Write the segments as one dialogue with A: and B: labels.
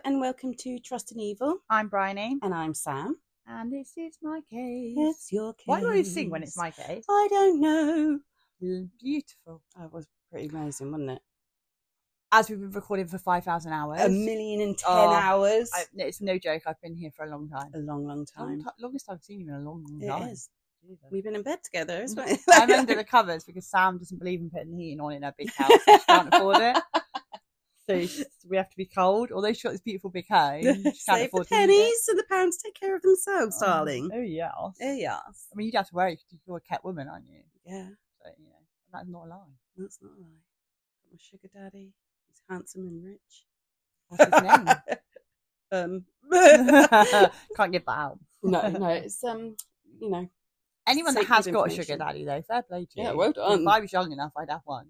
A: and welcome to Trust and Evil.
B: I'm Bryony.
A: And I'm Sam.
B: And this is my case.
A: It's your case.
B: Why do I sing when it's my case?
A: I don't know.
B: Beautiful.
A: That was pretty amazing, wasn't it?
B: As we've been recording for 5,000 hours.
A: 1,010 hours.
B: It's no joke. I've been here for a long time.
A: A long time.
B: Longest I've seen you in a long time.
A: It is. Jesus. We've been in bed together, isn't it?
B: I'm under the covers because Sam doesn't believe in putting the heating on in her big house. She can't afford it. So we have to be cold. Although she's got this beautiful big home, she can't
A: Save
B: afford
A: the pennies and the pounds take care of themselves, darling.
B: Oh, yes.
A: Oh, yes.
B: I mean, you'd have to worry because you're a cat woman, aren't you?
A: Yeah.
B: So, that's not a lie.
A: That's not a lie. Got my sugar daddy. He's handsome and rich.
B: What's his name? Can't give that out.
A: No, it's
B: anyone that has got a
A: information.
B: sugar daddy though, fair play to you.
A: Yeah, well done.
B: If I was young enough, I'd have one.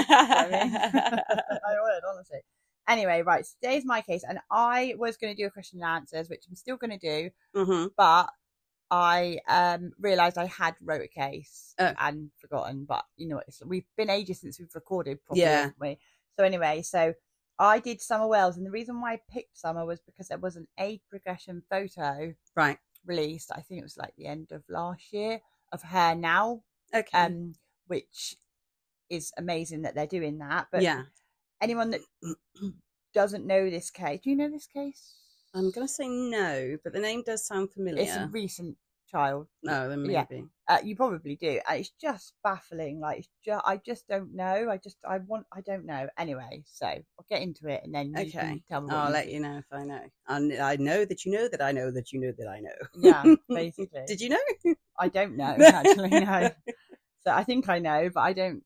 B: I would, honestly. Anyway, right, so today's my case, and I was going to do a question and answers, which I'm still going to do, but I realised I had wrote a case and forgotten, but we've been ages since we've recorded properly, haven't we? So anyway, I did Summer Wells, and the reason why I picked Summer was because there was an age progression photo released. I think it was like the end of last year of her now.
A: Okay.
B: Which is amazing that they're doing that. But anyone that doesn't know this case, do you know this case?
A: I'm going to say no, but the name does sound familiar.
B: It's a recent child.
A: No, then maybe.
B: You probably do. It's just baffling. Like, I just don't know. I don't know. Anyway, so I'll get into it and then you can tell me.
A: I'll let you know if I know. I know that you know that I know that you know that I know.
B: Yeah, basically.
A: Did you know?
B: I don't know, actually, no. So I think I know, but I don't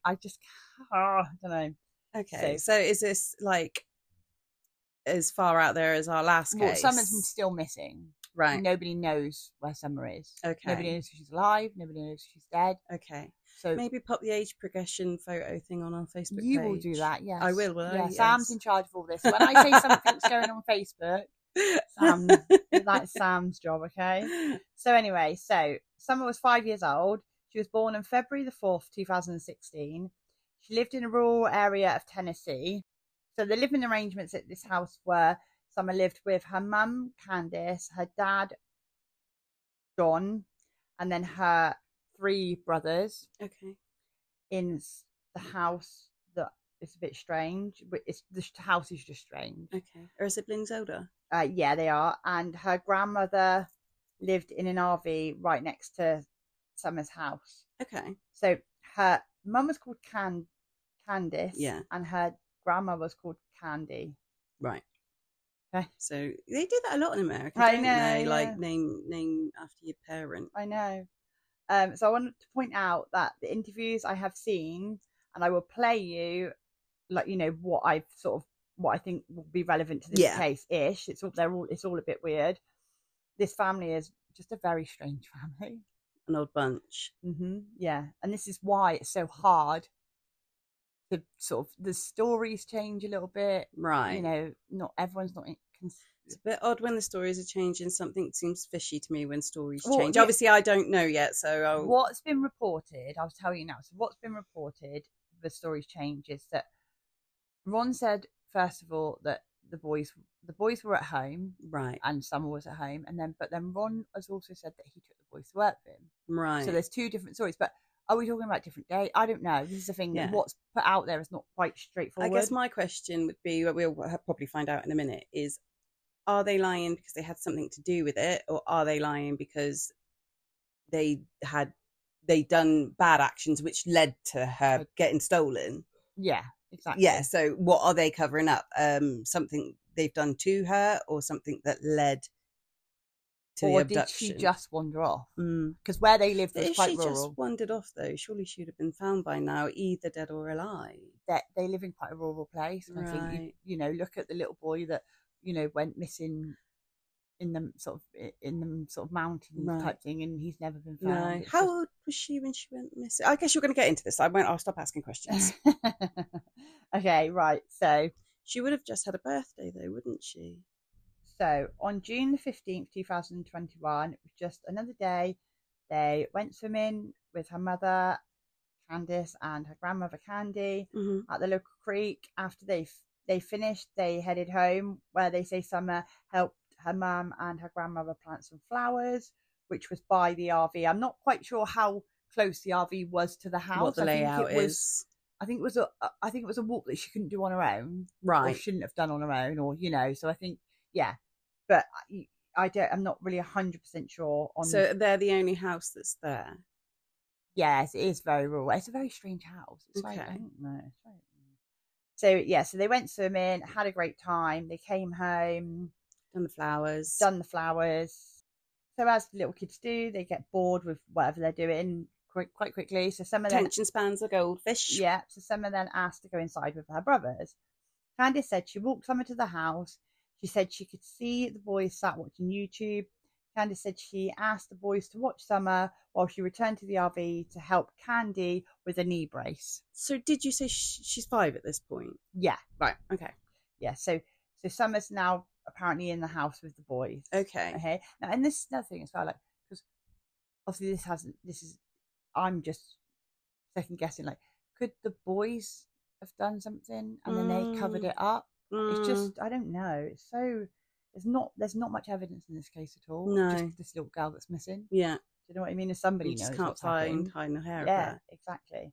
B: know.
A: Okay, so is this like as far out there as our last case?
B: Summer's still missing.
A: Right.
B: Nobody knows where Summer is.
A: Okay.
B: Nobody knows if she's alive. Nobody knows if she's dead.
A: Okay.
B: So
A: maybe pop the age progression photo thing on our Facebook page.
B: You will do that, yes.
A: I will I?
B: Yeah,
A: Yes.
B: Sam's in charge of all this. When I say something's going on Facebook, that's Sam's job, okay? So anyway, Summer was 5 years old. She was born on February the 4th, 2016. She lived in a rural area of Tennessee. So the living arrangements at this house were Summer lived with her mum, Candice, her dad, John, and then her 3 brothers.
A: Okay.
B: In the house that is a bit strange. The house is just strange.
A: Okay. Are her siblings older?
B: Yeah, they are. And her grandmother lived in an RV right next to Summer's house.
A: Okay.
B: So her mum was called Candice.
A: Yeah.
B: And her grandma was called Candy.
A: Right.
B: Okay.
A: So they do that a lot in America,
B: I
A: don't
B: know,
A: they?
B: yeah.
A: Like name after your parent.
B: I know. So I wanted to point out that the interviews I have seen, and I will play you, like, what I think will be relevant to this case-ish. It's all a bit weird. This family is just a very strange family.
A: An odd bunch.
B: Yeah, and this is why it's so hard to the stories change a little bit.
A: Right.
B: Not everyone's not.
A: It's a bit odd when the stories are changing. Something seems fishy to me when stories change. Obviously, I don't know yet, so
B: what's been reported, I'll tell you now. So what's been reported, the stories change, is that Ron said, first of all, that the boys were at home,
A: right,
B: and Summer was at home, but then Ron has also said that he took the boys to work with him.
A: Right.
B: So there's 2 different stories, but are we talking about different days? I don't know. This is the thing.
A: Yeah.
B: What's put out there is not quite straightforward.
A: I guess my question would be, what we'll probably find out in a minute, is are they lying because they had something to do with it, or are they lying because they done bad actions which led to her getting stolen?
B: Yeah, exactly.
A: Yeah, so what are they covering up? Something they've done to her, or something that led to the abduction?
B: Or did she just wander off? Because where they lived was quite rural. If she
A: just wandered off, though, surely she would have been found by now, either dead or alive.
B: They live in quite a rural place. And
A: right.
B: I think, look at the little boy that, went missing in the sort of mountain type thing, and he's never been found.
A: No. How old was she when she went missing? I guess you're going to get into this. I'll stop asking questions.
B: Okay, right. So
A: she would have just had a birthday, though, wouldn't she?
B: So on June the 15th, 2021, it was just another day. They went swimming with her mother, Candice, and her grandmother, Candy, at the local creek. After they they finished, they headed home, where they say Summer helped her mum and her grandmother plant some flowers, which was by the RV. I'm not quite sure how close the RV was to the house.
A: What the layout is.
B: I think it was a walk that she couldn't do on her own,
A: right?
B: Or shouldn't have done on her own, or So I think, yeah, but I'm not really 100% sure on.
A: So they're the only house that's there.
B: Yes, it is very rural. It's a very strange house. It's
A: okay.
B: Like, I don't know. So yeah, so they went swimming, had a great time. They came home,
A: done the flowers.
B: So as little kids do, they get bored with whatever they're doing quite quickly. So some of them
A: attention spans are goldfish.
B: Yeah. So Summer then asked to go inside with her brothers. Candice said she walked Summer to the house. She said she could see the boys sat watching YouTube. Candice said she asked the boys to watch Summer while she returned to the RV to help Candy with a knee brace.
A: So did you say she's 5 at this point?
B: Yeah.
A: Right. Okay.
B: Yeah. So Summer's now apparently in the house with the boys.
A: Okay.
B: Now, and this is another thing as well, like, because obviously I'm just second guessing, like, could the boys have done something and then they covered it up? It's just, I don't know. It's so, there's not much evidence in this case at all.
A: No.
B: Just this little girl that's missing.
A: Yeah.
B: Do you know what I mean? If somebody knows,
A: just can't find hiding her hair.
B: Yeah, exactly.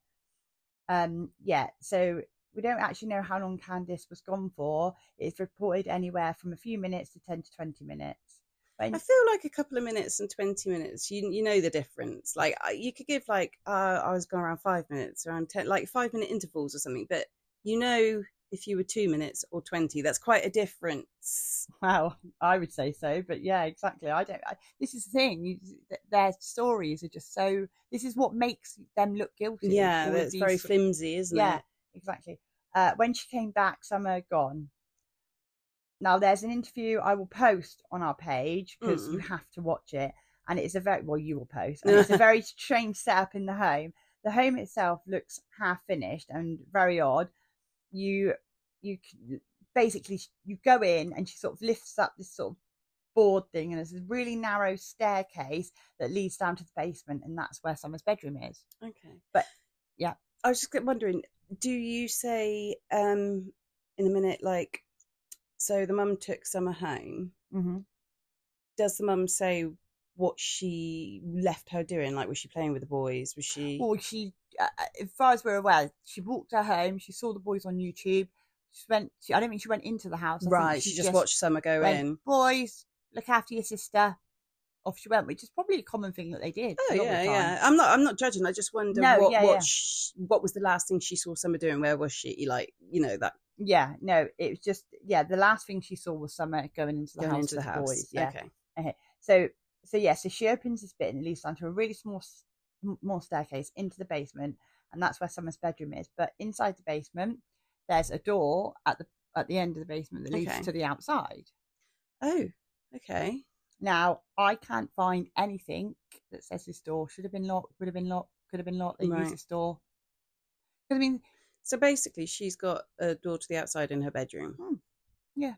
B: Yeah. So we don't actually know how long Candice was gone for. It's reported anywhere from a few minutes to 10 to 20 minutes.
A: I feel like a couple of minutes and 20 minutes, you know the difference. Like, you could give like, I was going around 5 minutes, around 10, like 5-minute intervals or something. But if you were 2 minutes or 20, that's quite a difference.
B: Well, I would say so, but yeah, exactly. This is the thing. Their stories are just so. This is what makes them look guilty.
A: Yeah, it's very flimsy, isn't it?
B: Yeah, exactly. When she came back, Summer gone. Now, there's an interview I will post on our page because you have to watch it, and it's you will post. And it's a very strange setup in the home. The home itself looks half finished and very odd. You basically you go in and she sort of lifts up this sort of board thing, and there's a really narrow staircase that leads down to the basement, and that's where Summer's bedroom is.
A: Okay,
B: but yeah,
A: I was just wondering, do you say in a minute, like, so the mum took Summer home? Does the mum say what she left her doing? Like, was she playing with the boys? Was she?
B: Well, she, as far as we're aware, she walked her home. She saw the boys on YouTube. I don't think she went into the house.
A: Right, she just watched Summer go in.
B: Boys, look after your sister. Off she went, which is probably a common thing that they did.
A: Oh yeah. I'm not judging. I just wonder what was the last thing she saw Summer doing? Where was she? Like, that.
B: Yeah, no, it was just the last thing she saw was Summer going into the house with the boys. Yeah. Okay. So she opens this bit and it leads down to a really small staircase into the basement, and that's where Summer's bedroom is. But inside the basement, there's a door at the end of the basement that leads to the outside.
A: Oh, okay.
B: Now, I can't find anything that says this door should have been locked, would have been locked, could have been locked. They use this door. I mean,
A: so basically, she's got a door to the outside in her bedroom.
B: Yeah.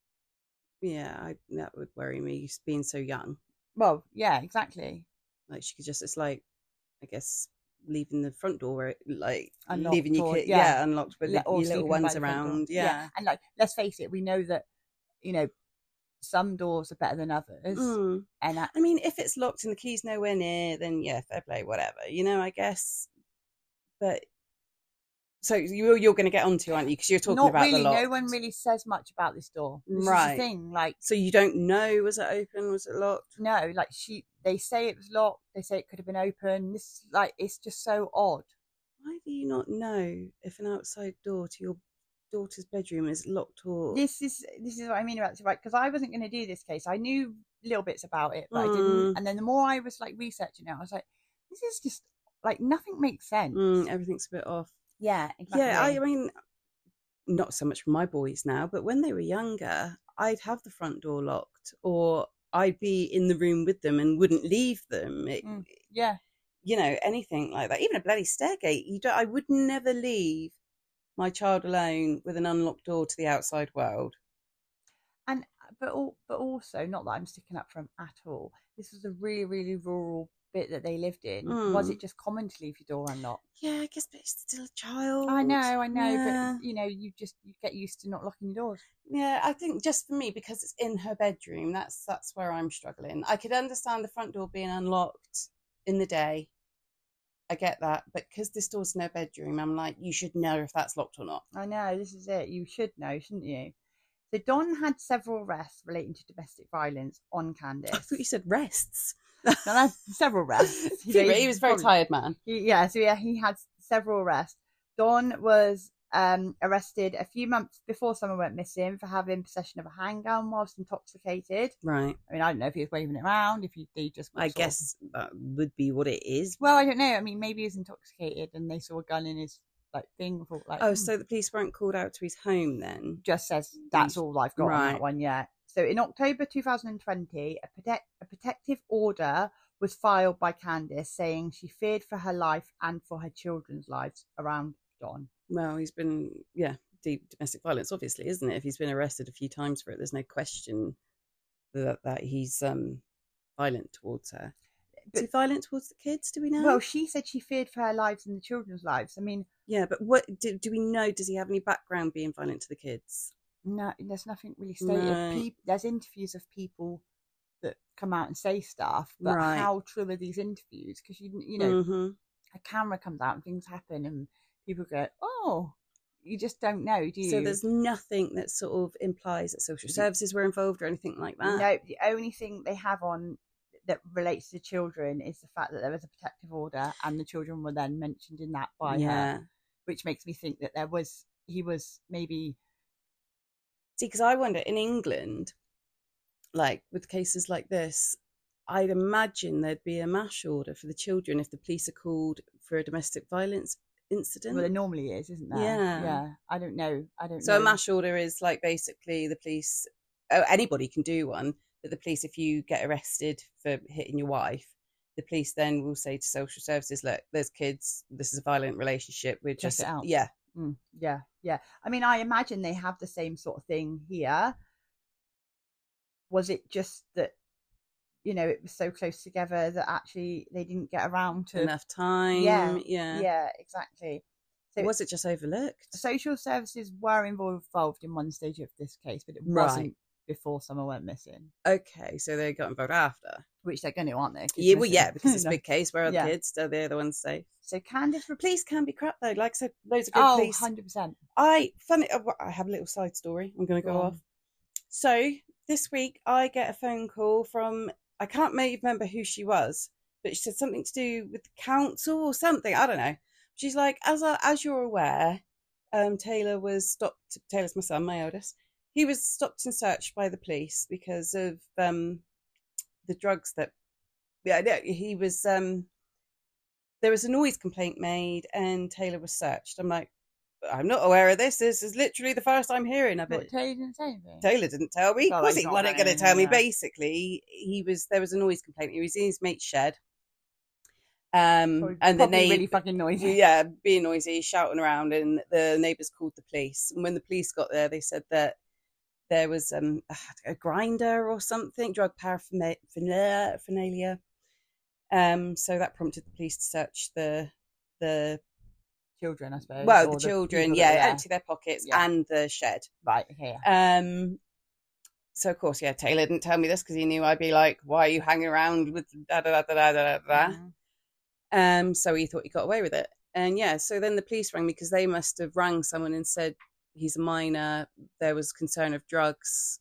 A: Yeah, that would worry me, being so young.
B: Well, yeah, exactly.
A: Like, she could just, it's like, I guess, leaving the front door, like,
B: unlocked,
A: leaving your kid, unlocked, but your little ones around. Yeah.
B: And, like, let's face it, we know that, some doors are better than others. And
A: I mean, if it's locked and the key's nowhere near, then yeah, fair play, whatever, I guess. But so you're going to get onto, aren't you? Because you're talking about the lock.
B: No one really says much about this door. This
A: right.
B: is the thing, like.
A: So you don't know, was it open? Was it locked?
B: No, like they say it was locked. They say it could have been open. This, like, it's just so odd.
A: Why do you not know if an outside door to your daughter's bedroom is locked? Or
B: this is what I mean about it, right? Because I wasn't going to do this case. I knew little bits about it, but I didn't. And then the more I was like researching it, I was like, this is just like nothing makes sense.
A: Everything's a bit off.
B: Yeah, exactly.
A: Yeah, I mean, not so much for my boys now, but when they were younger, I'd have the front door locked, or I'd be in the room with them and wouldn't leave them. Anything like that. Even a bloody stairgate. I would never leave my child alone with an unlocked door to the outside world.
B: But also, not that I'm sticking up for them at all. This was a really, really rural bit that they lived in, was it just common to leave your door unlocked?
A: Yeah, I guess, but it's still a child.
B: I know,
A: Yeah.
B: but you get used to not locking your doors.
A: Yeah, I think just for me, because it's in her bedroom, that's where I'm struggling. I could understand the front door being unlocked in the day. I get that, but because this door's in her bedroom, I'm like, you should know if that's locked or not.
B: I know, this is it. You should know, shouldn't you? So Don had several arrests relating to domestic violence on Candice.
A: I thought you said rests.
B: No, several arrests.
A: He was a very tired man.
B: He had several arrests. Don was arrested a few months before Summer went missing for having possession of a handgun whilst intoxicated.
A: Right.
B: I mean, I don't know if he was waving it around, if he just...
A: I guess that would be what it is.
B: Well, I don't know. I mean, maybe he was intoxicated and they saw a gun in his thing. Thought,
A: so the police weren't called out to his home then?
B: Just says, that's all I've got on that one, yeah. So in October 2020, a protective order was filed by Candice saying she feared for her life and for her children's lives around Don.
A: Well, he's been, deep domestic violence, obviously, isn't it? If he's been arrested a few times for it, there's no question that he's violent towards her. Is he violent towards the kids? Do we know?
B: Well, she said she feared for her lives and the children's lives. I mean...
A: Yeah, but what do we know? Does he have any background being violent to the kids?
B: No, there's nothing really stated.
A: Right.
B: There's interviews of people that come out and say stuff, but how true are these interviews? Because you know, a camera comes out and things happen, and people go, "Oh, you just don't know, do you?"
A: So there's nothing that sort of implies that social services were involved or anything like that.
B: No, the only thing they have on that relates to children is the fact that there was a protective order, and the children were then mentioned in that by her, which makes me think that he was maybe.
A: See, because I wonder, in England, like with cases like this, I'd imagine there'd be a MASH order for the children if the police are called for a domestic violence incident.
B: Well, there normally is, isn't there? Yeah. I don't know.
A: So a MASH order is like basically the police, anybody can do one, but the police, if you get arrested for hitting your wife, the police then will say to social services, look, there's kids, this is a violent relationship, we're just,
B: check it out.
A: Yeah.
B: Yeah. I mean, I imagine they have the same sort of thing here. Was it just that, it was so close together that actually they didn't get around to
A: enough time?
B: Yeah, exactly. So
A: was it just overlooked?
B: Social services were involved in one stage of this case, but it wasn't before Summer went missing.
A: Okay, so they got involved after.
B: Which they're going to, aren't they?
A: Yeah, because it's a big case. Where are the kids? They're the ones safe.
B: So Candice...
A: Police can be crap, though. Like I said, loads of good police.
B: 100%.
A: I have a little side story. I'm going to go off. So this week, I get a phone call from... I can't remember who she was, but she said something to do with the council or something. I don't know. She's like, as you're aware, Taylor was stopped... Taylor's my son, my eldest. He was stopped and searched by the police because of... the drugs that he was there was a noise complaint made and Taylor was searched. I'm like, I'm not aware of this is literally the first I'm hearing of it.
B: Taylor didn't say anything?
A: Taylor didn't tell me. Of course he wasn't going to tell me. Basically there was a noise complaint. He was in his mate's shed and the neighbor
B: really fucking noisy,
A: being noisy, shouting around, and the neighbors called the police. And when the police got there, they said that there was a grinder or something, drug paraphernalia. So that prompted the police to search the
B: children, I suppose.
A: Well, the children, empty their pockets and the shed.
B: Right, okay.
A: So of course, Taylor didn't tell me this because he knew I'd be like, why are you hanging around with da da da da da da da? So he thought he got away with it. And so then the police rang me because they must have rang someone and said, he's a minor, there was concern of drugs,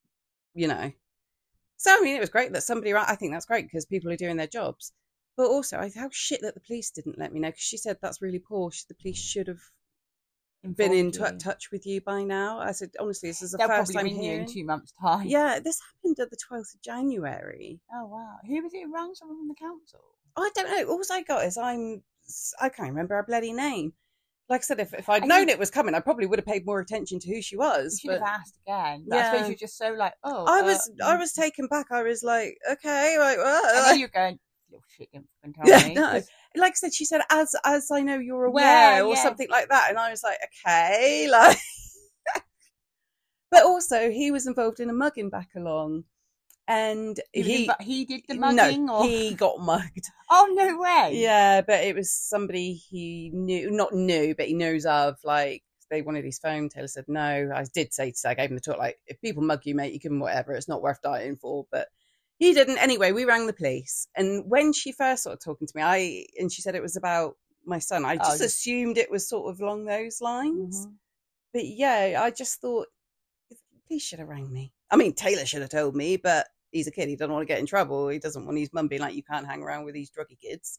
A: So, I mean, it was great that somebody... I think that's great because people are doing their jobs. But also, how shit that the police didn't let me know, because she said that's really poor. The police should have been in touch with you by now. I said, honestly, this is the first time
B: hearing you in 2 months' time.
A: Yeah, this happened at the 12th of January.
B: Oh, wow. Who was it who rang? Someone from the council?
A: I don't know. All I got is I can't remember her bloody name. Like I said, if I'd known it was coming, I probably would have paid more attention to who she was.
B: You should have asked again. But I suppose you're just so like,
A: I was taken back. I was like, okay, like, what?
B: And then you're going, little shit, didn't tell me.
A: No. Like I said, she said, as I know you're aware, or something like that. And I was like, okay, like. But also, he was involved in a mugging back along. And
B: he did the mugging?
A: No, he got mugged.
B: Oh, no way.
A: Yeah, but it was somebody he not knew, but he knows of. Like, they wanted his phone. Taylor said no. I did say I gave him the talk, like, if people mug you, mate, you give them whatever. It's not worth dying for. But he didn't. Anyway, we rang the police. And when she first started talking to me, and she said it was about my son, I just assumed it was sort of along those lines. Mm-hmm. But yeah, I just thought, the police should have rang me. I mean, Taylor should have told me, but he's a kid. He doesn't want to get in trouble. He doesn't want his mum being like, you can't hang around with these druggy kids.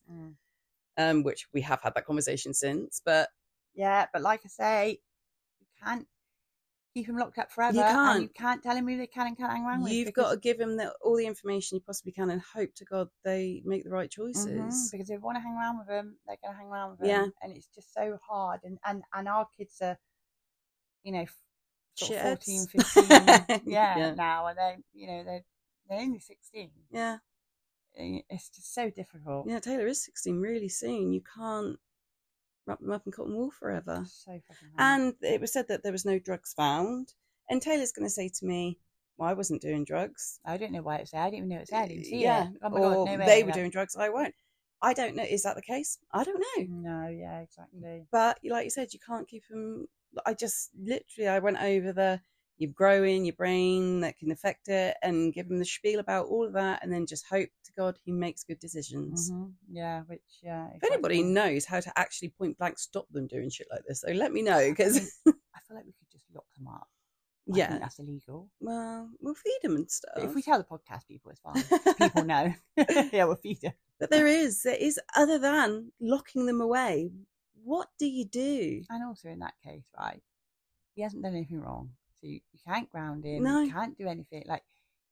A: Which we have had that conversation since. But
B: yeah, but like I say, you can't keep him locked up forever. You can't tell him who they can and can't hang around with.
A: You've got to give him all the information you possibly can and hope to God they make the right choices.
B: Mm-hmm, because if they want to hang around with him, they're going to hang around with him. Yeah. And it's just so hard. And our kids are, you know, sort of 14, 15 now, and they're only 16.
A: Yeah,
B: it's just so difficult.
A: Yeah, Taylor is 16 really soon. You can't wrap them up in cotton wool forever.
B: So fucking hard.
A: And it was said that there was no drugs found, and Taylor's going to say to me, well, I wasn't doing drugs.
B: I don't know why it was there. I didn't even know it was there. I didn't see
A: it.
B: Oh my
A: God, no way. They were doing drugs, I won't. I don't know. Is that the case? I don't know.
B: No, yeah, exactly.
A: But like you said, you can't keep them. I went over you grow in your brain that can affect it, and give him the spiel about all of that, and then just hope to God he makes good decisions.
B: Mm-hmm. Yeah, exactly.
A: If anybody knows how to actually point blank stop them doing shit like this, so let me know, because
B: I feel like we could just lock them up. I think that's illegal.
A: Well, we'll feed them and stuff.
B: But if we tell the podcast people, it's fine. People know. Yeah, we'll feed them.
A: But there is other than locking them away. What do you do?
B: And also in that case, right, he hasn't done anything wrong. So you can't ground him.
A: No.
B: You can't do anything. Like,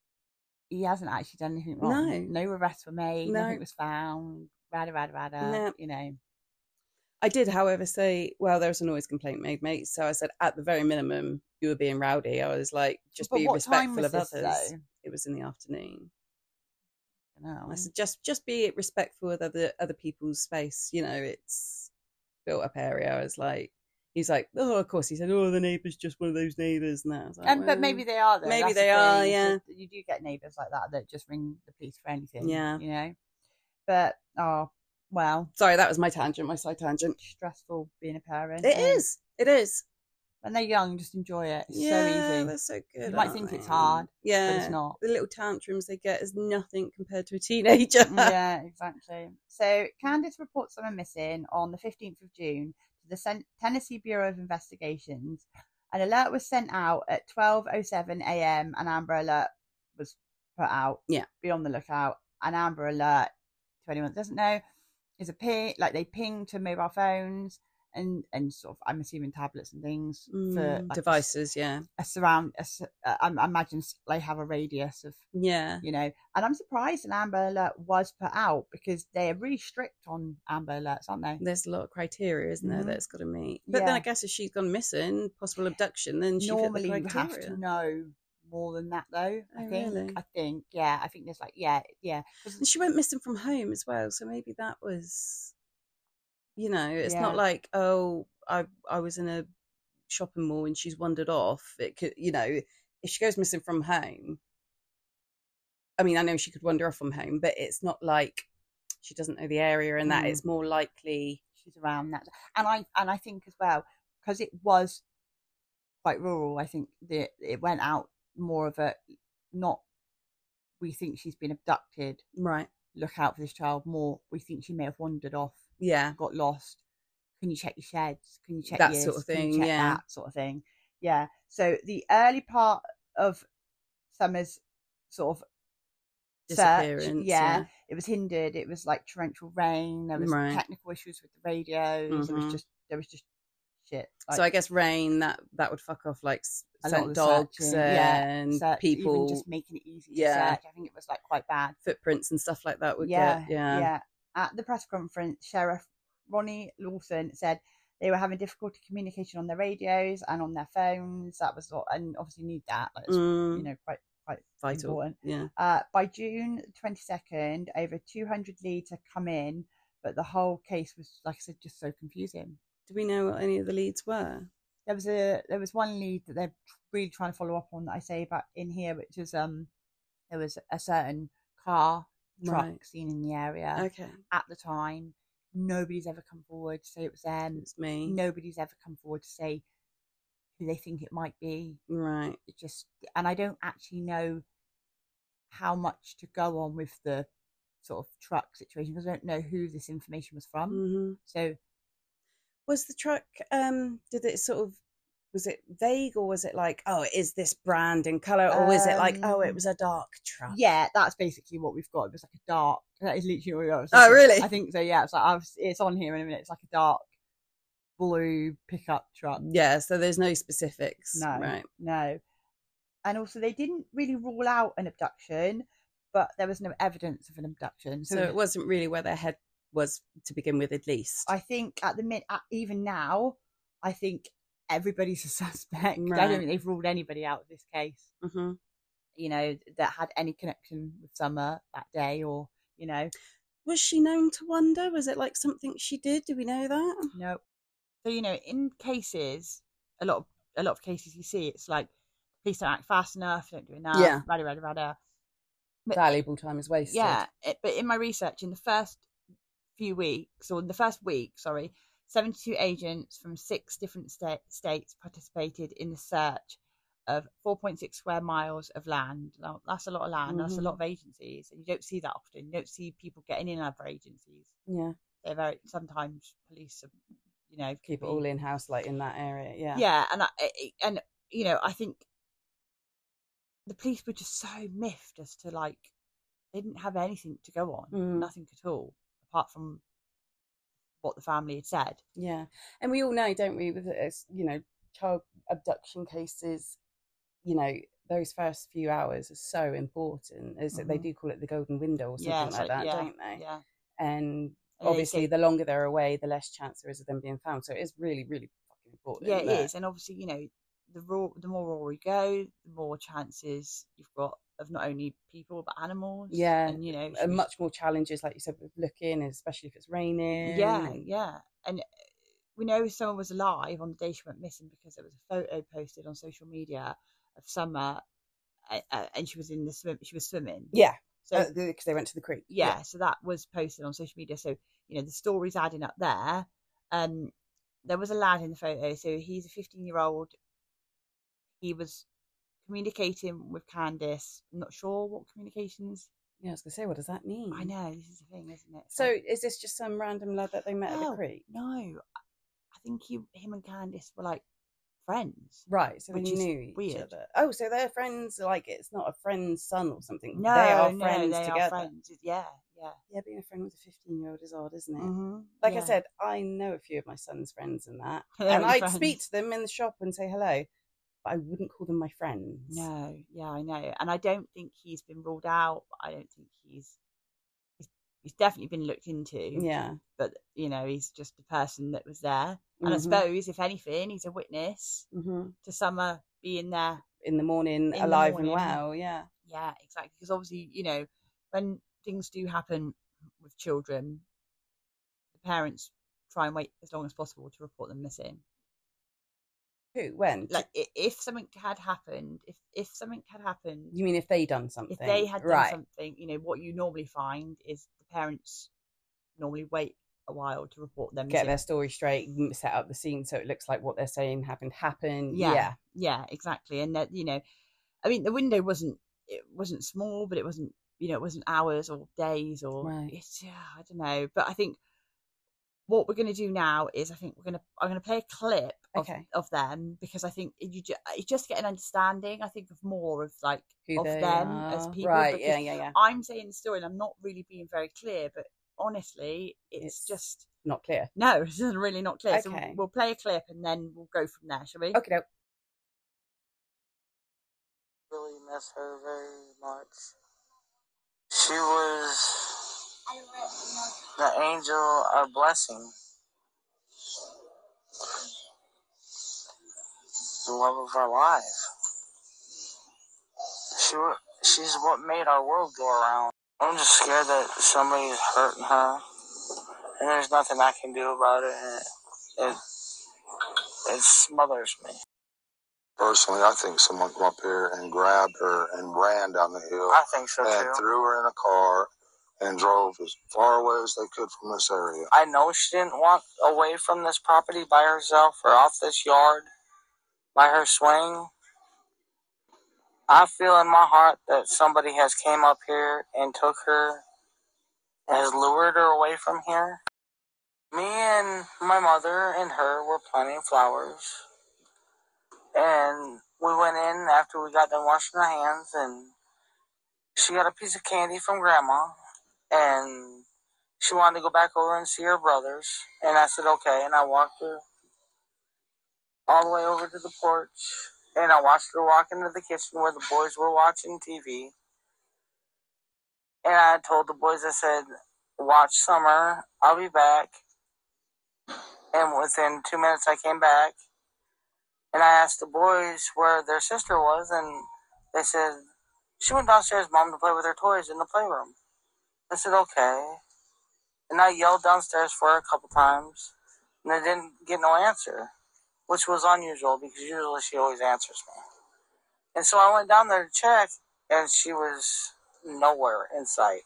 B: he hasn't actually done anything wrong. No arrests were made. No. Nothing was found. No. You know.
A: I did, however, say, well, there was a noise complaint made, mate. So I said, at the very minimum, you were being rowdy. I was like, just be respectful of others. Though? It was in the afternoon.
B: No.
A: I said, just be respectful of other people's space. You know, it's built up area. I was like, he's like, oh, of course. He said, oh, the neighbour's just one of those neighbours. And that. I was like,
B: but maybe they are, though.
A: Maybe they are, yeah.
B: You do get neighbours like that just ring the police for anything.
A: Yeah.
B: You know? But, well.
A: Sorry, that was my side tangent.
B: Stressful being a parent.
A: It is.
B: When they're young, just enjoy it. It's so easy.
A: They're so good.
B: You might think it's hard. Yeah. But it's not.
A: The little tantrums they get is nothing compared to a teenager.
B: Yeah, exactly. So Candace reports someone missing on the 15th of June to the Tennessee Bureau of Investigations. An alert was sent out at 12:07 a.m. An Amber Alert was put out.
A: Yeah.
B: Be on the lookout. An Amber Alert, to anyone that doesn't know, is a ping, like they ping to mobile phones and sort of, I'm assuming, tablets and things for like
A: devices.
B: I imagine they have a radius of, you know, and I'm surprised an Amber Alert was put out because they're really strict on Amber Alerts, aren't they?
A: There's a lot of criteria, isn't there, that it's got to meet. But then I guess if she's gone missing, possible abduction, then she
B: normally you have to know more than that, though. I think there's like, yeah.
A: And she went missing from home as well, so maybe that was, you know, it's not like, oh, I was in a shopping mall and she's wandered off. It could, you know, if she goes missing from home, I mean, I know she could wander off from home, but it's not like she doesn't know the area and that. It's more likely
B: she's around that. And I think as well, because it was quite rural, I think that it went out more of a, not, we think she's been abducted,
A: right,
B: look out for this child, more we think she may have wandered off, got lost, can you check your sheds, can you check
A: that
B: yours?
A: Sort of thing,
B: that sort of thing. So the early part of Summer's sort of
A: disappearance,
B: search, it was hindered. It was like torrential rain, there was technical issues with the radios, there was just shit. Like,
A: so I guess rain that would fuck off like scent dogs and people,
B: even just making it easy to search. I think it was like quite bad.
A: Footprints and stuff like that would get.
B: At the press conference, Sheriff Ronnie Lawson said they were having difficulty communication on their radios and on their phones. That was and obviously need that. Like, you know, quite
A: vital.
B: Important. By June 22nd, over 200 leads had come in, but the whole case was, like I said, just so confusing.
A: Do we know what any of the leads were?
B: There was one lead that they're really trying to follow up on that I say about in here, which is there was a certain car, truck
A: Right.
B: seen in the area
A: Okay.
B: at the time. Nobody's ever come forward to say it was them.
A: It's me.
B: Nobody's ever come forward to say who they think it might be.
A: Right.
B: And I don't actually know how much to go on with the sort of truck situation because I don't know who this information was from.
A: Mm-hmm.
B: So,
A: was the truck? Did it sort of? Was it vague, or was it like, oh, it is this brand and color, or was it like, oh, it was a dark truck?
B: Yeah, that's basically what we've got. It was like a dark. That is literally what it was.
A: Oh, really?
B: I think so. Yeah, it's like it's on here in a minute. It's like a dark blue pickup truck.
A: Yeah. So there's no specifics.
B: No,
A: right.
B: No. And also, they didn't really rule out an abduction, but there was no evidence of an abduction.
A: So it wasn't really where their head was to begin with, at least.
B: I think at the minute, even now, I think everybody's a suspect.
A: Right.
B: I don't think they've ruled anybody out of this case.
A: Mm-hmm.
B: You know, that had any connection with Summer that day, or you know,
A: was she known to wander? Was it like something she did? Do we know that?
B: No. So you know, in cases, a lot of cases you see, it's like police don't act fast enough, don't do enough.
A: Yeah.
B: Rada. But,
A: valuable time is wasted.
B: Yeah, but in my research, in the first week, 72 agents from 6 different states participated in the search of 4.6 square miles of land. Now, that's a lot of land. Mm-hmm. That's a lot of agencies, and you don't see that often. You don't see people getting in other agencies.
A: Yeah,
B: they're sometimes police,
A: keep it all in house, like in that area. Yeah,
B: yeah, and you know, I think the police were just so miffed as to like they didn't have anything to go on, nothing at all, apart from what the family had said.
A: Yeah, and we all know, don't we, with child abduction cases, those first few hours are so important. They do call it the golden window or something like that, don't they?
B: Yeah.
A: And obviously, the longer they're away, the less chance there is of them being found. So it is really, really fucking important.
B: Yeah, it is. And obviously, the more raw you go, the more chances you've got of not only people but animals.
A: Yeah,
B: and
A: much more challenges, like you said, with looking, especially if it's raining.
B: Yeah. And we know someone was alive on the day she went missing because there was a photo posted on social media of Summer, and she was in the swim. She was swimming.
A: Yeah, so because they went to the creek.
B: Yeah, so that was posted on social media. So the story's adding up there. There was a lad in the photo. So he's a 15-year-old. He was communicating with Candice. I'm not sure what communications.
A: Yeah, I was gonna say, what does that mean?
B: I know, this is the thing, isn't it?
A: So is this just some random lad that they met at the creek?
B: No, I think him and Candice were like friends.
A: Right, so they knew each other. Oh, so they're friends. Like it's not a friend's son or something.
B: No,
A: they are friends
B: they
A: together.
B: Are friends. Yeah.
A: Being a friend with a 15-year-old is odd, isn't it?
B: Mm-hmm.
A: Like I said, I know a few of my son's friends and that, and I'd speak to them in the shop and say hello. But I wouldn't call them my friends.
B: No, yeah, I know. And I don't think he's been ruled out. I don't think he's definitely been looked into.
A: Yeah.
B: But, he's just a person that was there. And I suppose, if anything, he's a witness to Summer being there.
A: In the morning, alive and well, yeah.
B: Yeah, exactly. Because obviously, when things do happen with children, the parents try and wait as long as possible to report them missing.
A: Who? When?
B: Like, if something had happened, if something had happened...
A: You mean if they done something?
B: If they had done something, what you normally find is the parents normally wait a while to report them
A: Get their story straight, set up the scene so it looks like what they're saying happened.
B: Yeah, exactly. And that, I mean, the window wasn't small, but it wasn't, it wasn't hours or days or...
A: Right.
B: It's, I don't know. But I think what we're going to do now is I'm going to play a clip of them, because I think you just get an understanding, I think, of more of like
A: who
B: of them are as people.
A: Right, yeah.
B: I'm saying the story and I'm not really being very clear, but honestly, it's just
A: not clear.
B: No, it's really not clear.
A: Okay.
B: So we'll play a clip and then we'll go from there, shall we?
A: Okay.
C: Really miss her very much. She was the angel of blessing, the love of our life. She's what made our world go around. I'm just scared that somebody's hurting her, and there's nothing I can do about it, and it smothers me.
D: Personally, I think someone come up here and grabbed her and ran down the hill.
C: I think so,
D: and
C: too.
D: Threw her in a car and drove as far away as they could from this area.
C: I know she didn't walk away from this property by herself or off this yard by her swing. I feel in my heart that somebody has came up here and took her, has lured her away from here. Me and my mother and her were planting flowers. And we went in after we got done washing our hands, and she got a piece of candy from Grandma, and she wanted to go back over and see her brothers. And I said, okay, and I walked her all the way over to the porch, and I watched her walk into the kitchen where the boys were watching TV. And I told the boys, I said, watch Summer, I'll be back. And within 2 minutes I came back, and I asked the boys where their sister was, and they said, she went downstairs, Mom, to play with her toys in the playroom. I said, okay. And I yelled downstairs for her a couple times, and I didn't get no answer, which was unusual because usually she always answers me. And so I went down there to check, and she was nowhere in sight.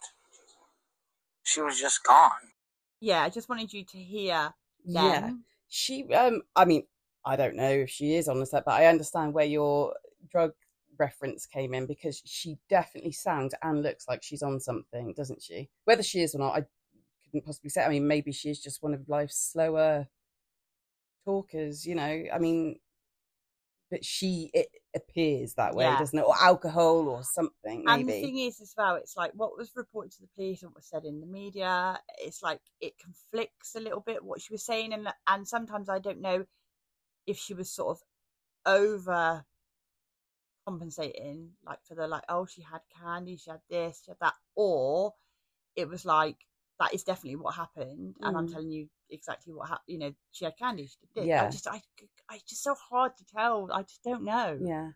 C: She was just gone.
B: Yeah, I just wanted you to hear them.
A: Yeah. She, I mean, I don't know if she is on the set, but I understand where your drug reference came in, because she definitely sounds and looks like she's on something, doesn't she? Whether she is or not, I couldn't possibly say. I mean, maybe she is just one of life's slower talkers, you know. I mean, but it appears that way, doesn't it? Or alcohol or something, maybe.
B: And the thing is, as well, it's like what was reported to the police and what was said in the media, it's like it conflicts a little bit what she was saying, and sometimes I don't know if she was sort of over compensating, like for the oh, she had candy, she had this, she had that, or it was like that is definitely what happened, and I'm telling you exactly what happened. You know, she had candy, she did.
A: Yeah.
B: I just so hard to tell. I just don't know.
A: Yeah,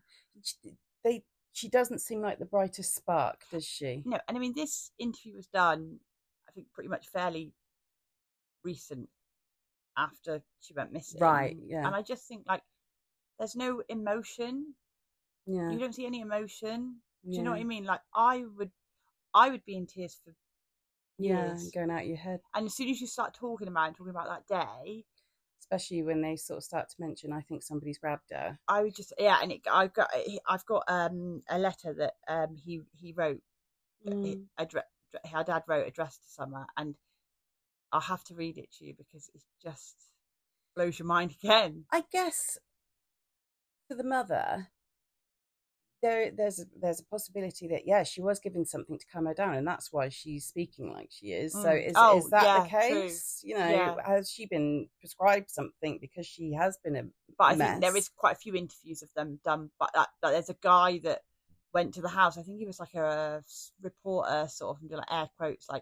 A: she doesn't seem like the brightest spark, does she?
B: No, and I mean, this interview was done, I think, pretty much fairly recent after she went missing.
A: Right. Yeah.
B: And I just think like there's no emotion.
A: Yeah.
B: You don't see any emotion. Do
A: Yeah.
B: you know what I mean? Like I would be in tears for years.
A: Going out your head.
B: And as soon as you start talking about that day,
A: especially when they sort of start to mention, I think somebody's grabbed her.
B: I would just and I've got a letter that he wrote. Her dad wrote addressed to Summer, and I'll have to read it to you because it just blows your mind again.
A: I guess for the mother, there's a possibility that she was given something to calm her down, and that's why she's speaking like she is. So is that the case? True. You know, has she been prescribed something because she has been a
B: But I
A: mess?
B: think there is quite a few interviews of them done. But there's a guy that went to the house. I think he was like a reporter, sort of, and do like air quotes, like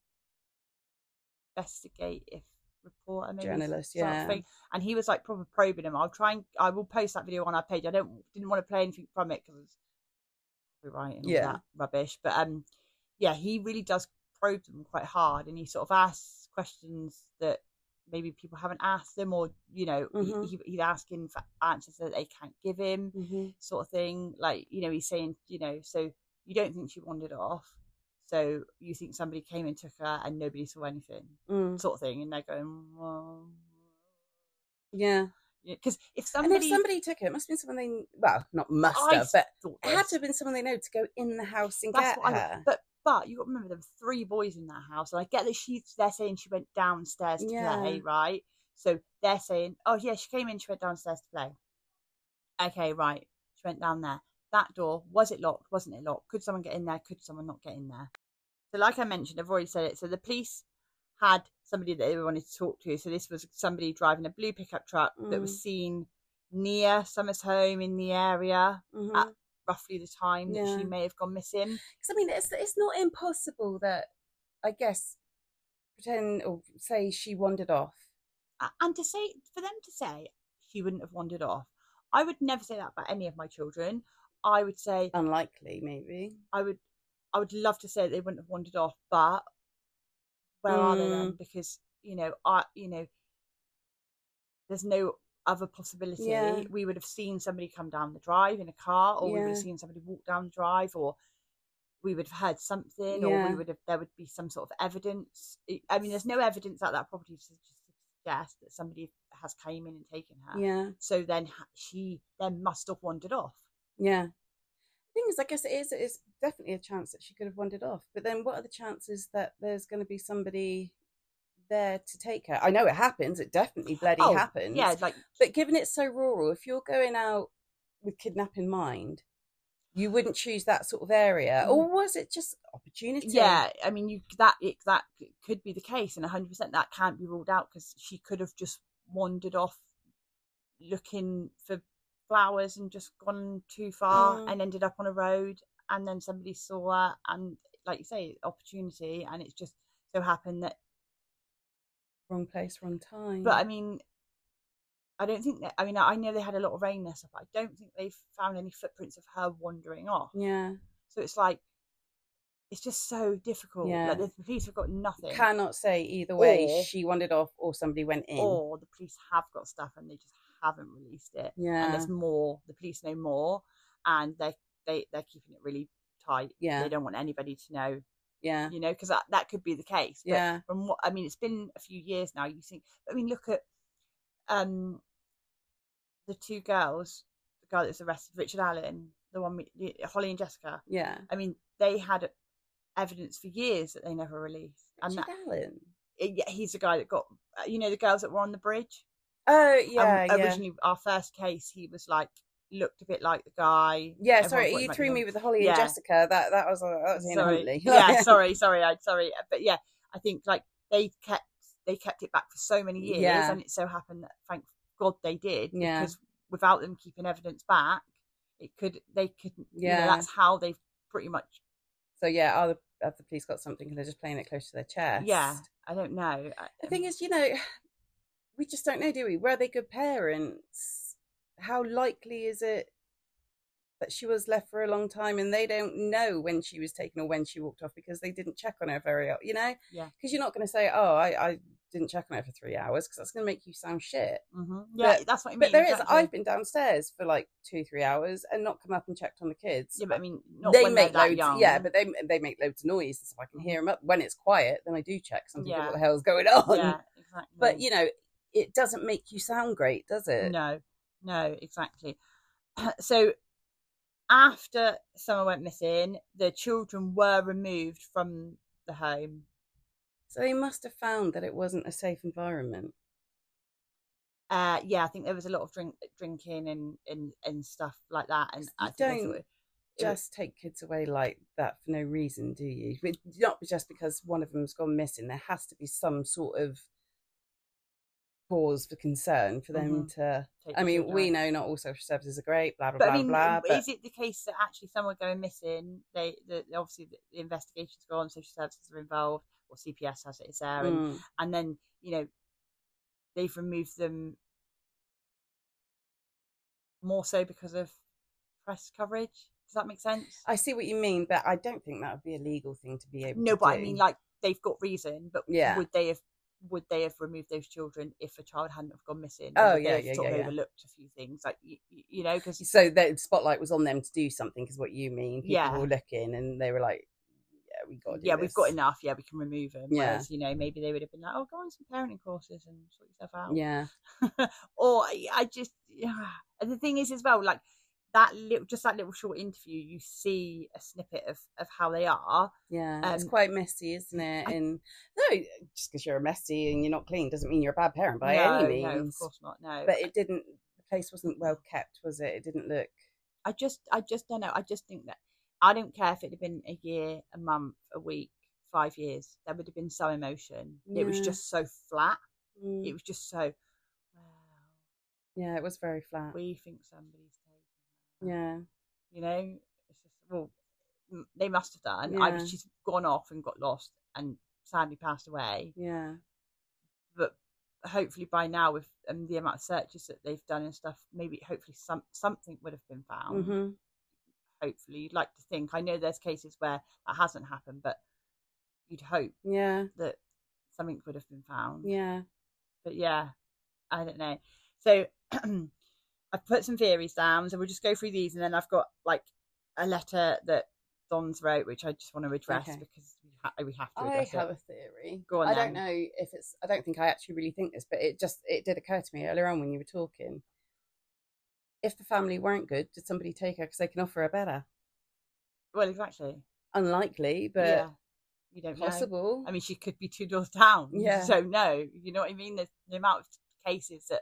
B: investigative reporter, maybe
A: journalist,
B: something. And he was like probably probing him. I will post that video on our page. I didn't want to play anything from it because it's copyright and all that rubbish. But he really does probe them quite hard, and he sort of asks questions that maybe people haven't asked them, or you know, he's asking for answers that they can't give him, sort of thing. Like, you know, he's saying, you know, so you don't think she wandered off, so you think somebody came and took her and nobody saw anything, sort of thing. And they're going, well, because if somebody
A: took it, it must have been someone they but it had to have been someone they know to go in the house and get her.
B: But you got to remember there were 3 boys in that house, and I get that they're saying she went downstairs to play, right? So they're saying, oh yeah, she came in, she went downstairs to play. Okay, right, she went down there. That door, was it locked? Wasn't it locked? Could someone get in there? Could someone not get in there? So like I mentioned, I've already said it. So the police had somebody that they wanted to talk to. So this was somebody driving a blue pickup truck that was seen near Summer's home in the area at roughly the time that she may have gone missing.
A: Because I mean, it's not impossible that, I guess, pretend or say she wandered off,
B: and for them to say she wouldn't have wandered off. I would never say that about any of my children. I would say
A: unlikely, maybe. I
B: would love to say they wouldn't have wandered off, but where are they then? Because there's no. other possibility. We would have seen somebody come down the drive in a car, or we would have seen somebody walk down the drive, or we would have heard something, or there would be some sort of evidence. I mean, there's no evidence at that property to suggest that somebody has came in and taken her.
A: Yeah.
B: So then she then must have wandered off.
A: Yeah. The thing is, I guess it's definitely a chance that she could have wandered off. But then what are the chances that there's going to be somebody there to take her? I know it happens. It definitely bloody happens.
B: Yeah,
A: but given it's so rural, if you're going out with kidnap in mind, you wouldn't choose that sort of area, or was it just opportunity?
B: Yeah, I mean, that could be the case, and 100% that can't be ruled out, because she could have just wandered off looking for flowers and just gone too far and ended up on a road, and then somebody saw her, and like you say, opportunity, and it's just so happened that
A: wrong place, wrong time.
B: But I mean, I don't think that, I mean, I know they had a lot of rain there, but I don't think they've found any footprints of her wandering off.
A: Yeah.
B: So it's like, it's just so difficult.
A: Yeah.
B: Like, the police have got nothing.
A: Cannot say either way, she wandered off or somebody went in.
B: Or the police have got stuff and they just haven't released it.
A: Yeah.
B: And there's more, the police know more, and they're keeping it really tight.
A: Yeah.
B: They don't want anybody to know.
A: Yeah.
B: You know, because that could be the case. But
A: yeah.
B: From what, I mean, it's been a few years now. You think, I mean, look at the two girls, the girl that was arrested, Richard Allen, the one, Holly and Jessica.
A: Yeah.
B: I mean, they had evidence for years that they never released.
A: Richard Allen?
B: Yeah, he's the guy that got, you know, the girls that were on the bridge.
A: Oh, yeah,
B: originally, our first case, he was like, looked a bit like the guy.
A: Yeah, sorry, you threw me with the Holly and Jessica. That was
B: sorry. Yeah, sorry. But yeah, I think like they kept it back for so many years, and it so happened that thank God they did, because without them keeping evidence back, they couldn't. You know, that's how they've pretty much.
A: So yeah, have the police got something and they're just playing it close to their chest?
B: Yeah, I don't know.
A: The thing is, you know, we just don't know, do we? Were they good parents? How likely is it that she was left for a long time and they don't know when she was taken or when she walked off because they didn't check on her very often, you know?
B: Yeah.
A: Because you're not going to say, oh, I didn't check on her for 3 hours, because that's going to make you sound shit.
B: Mm-hmm. Yeah, but, that's what I mean.
A: But there is, I've been downstairs for like 2-3 hours and not come up and checked on the kids.
B: Yeah, but I mean, not
A: they
B: when
A: make
B: they're
A: loads.
B: that young.
A: Yeah, but they make loads of noise, so I can hear them up. When it's quiet, then I do check. So I'm thinking, what the hell's going on?
B: Yeah, exactly.
A: But you know, it doesn't make you sound great, does it?
B: No, exactly. So after Summer went missing, the children were removed from the home.
A: So they must have found that it wasn't a safe environment.
B: Yeah, I think there was a lot of drinking and stuff like that. And I
A: don't just take kids away like that for no reason, do you? Not just because one of them's gone missing. There has to be some sort of cause for concern for them to. I mean, we know not all social services are great, blah blah blah blah.
B: But is it the case that actually someone going missing? Obviously the investigations go on, social services are involved, or CPS has it there, and then you know they've removed them more so because of press coverage. Does that make sense?
A: I see what you mean, but I don't think that would be a legal thing to be able to do.
B: No, but I mean, like, they've got reason, but
A: yeah.
B: would they have removed those children if a child hadn't have gone missing?
A: Oh,
B: overlooked a few things, like, you know, because...
A: So the spotlight was on them to do something, is what you mean. People were looking and they were like, we've got enough,
B: we can remove them.
A: Yeah.
B: Whereas, you know, maybe they would have been like, oh, go on some parenting courses and sort yourself out.
A: Yeah.
B: Or the thing is as well, like, that little short interview, you see a snippet of how they are.
A: Yeah, it's quite messy, isn't it? And no, just because you're messy and you're not clean doesn't mean you're a bad parent by any means.
B: No, of course not. No,
A: but the place wasn't well kept, was it? It didn't look.
B: I just don't know. I just think that I don't care if it had been a year, a month, a week, 5 years. There would have been some emotion. Yeah. It was just so flat. It was just so. Wow.
A: Yeah, it was very flat.
B: We think somebody's.
A: Yeah,
B: you know, it's just, well, they must have done. Yeah. Either she's gone off and got lost and sadly passed away.
A: Yeah,
B: but hopefully by now, with the amount of searches that they've done and stuff, hopefully something would have been found.
A: Mm-hmm.
B: Hopefully, you'd like to think. I know there's cases where that hasn't happened, but you'd hope, that something would have been found.
A: Yeah,
B: but yeah, I don't know. So I've put some theories down, so we'll just go through these, and then I've got like a letter that Don's wrote, which I just want to address because we have to address
A: I have a theory.
B: Go on,
A: I don't know if it's. I don't think I actually really think this, but it did occur to me earlier on when you were talking. If the family weren't good, did somebody take her because they can offer her better?
B: Well, exactly.
A: Unlikely, but
B: yeah, you don't
A: possible.
B: know. I mean, she could be 2 doors down.
A: Yeah.
B: So no, you know what I mean. There's the amount of cases that.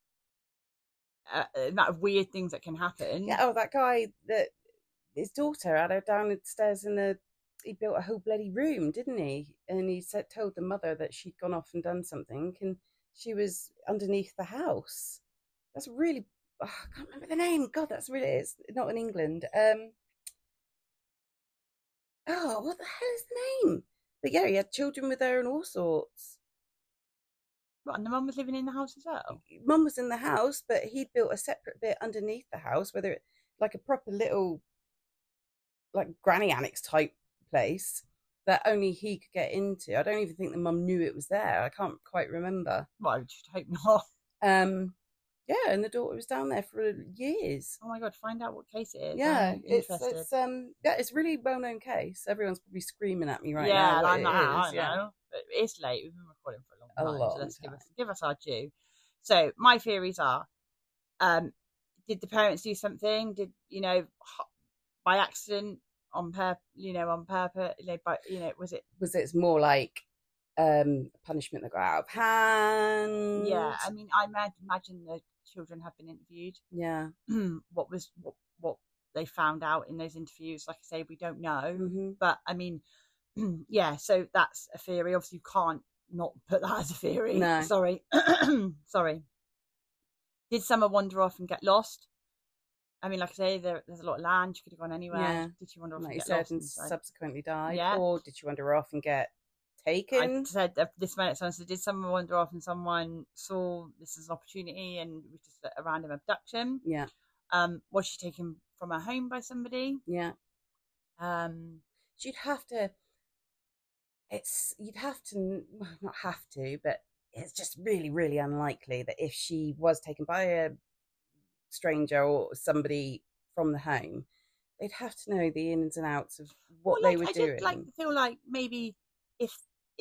B: The amount of weird things that can happen.
A: Yeah. Oh, that guy that his daughter had her downstairs he built a whole bloody room, didn't he? And he told the mother that she'd gone off and done something, and she was underneath the house. That's really. I can't remember the name. God, that's really. It's not in England. Oh, what the hell is the name? But yeah, he had children with her and all sorts.
B: What, and the mum was living in the house as well?
A: Mum was in the house, but he'd built a separate bit underneath the house, whether it like a proper little like granny annex type place that only he could get into. I don't even think the mum knew it was there. I can't quite remember.
B: Well, I just hope not.
A: Yeah, and the daughter was down there for years.
B: Oh my God, find out what case it is.
A: Yeah, it's a really well known case. Everyone's probably screaming at me right now.
B: I know. But it's late. We've been recording for a long time. So let's give us our due. So my theories are: did the parents do something? Did by accident, on purpose? Was it?
A: Was it more like punishment that got out of hand?
B: Yeah, I mean, I imagine the children have been interviewed.
A: Yeah.
B: what they found out in those interviews? Like I say, we don't know. But I mean. Yeah, so that's a theory. Obviously, you can't not put that as a theory.
A: No.
B: Sorry. Did Summer wander off and get lost? I mean, like I say, there's a lot of land. She could have gone anywhere. Yeah. Did she wander off and get lost?
A: And subsequently died?
B: Yeah.
A: Or did she wander off and get taken?
B: I said this minute, someone said, did someone wander off and someone saw this as an opportunity and it was just a random abduction?
A: Yeah.
B: Was she taken from her home by somebody?
A: Yeah. You'd have to not have to, but it's just really, really unlikely that if she was taken by a stranger or somebody from the home, they'd have to know the ins and outs of what they were doing.
B: I feel like maybe if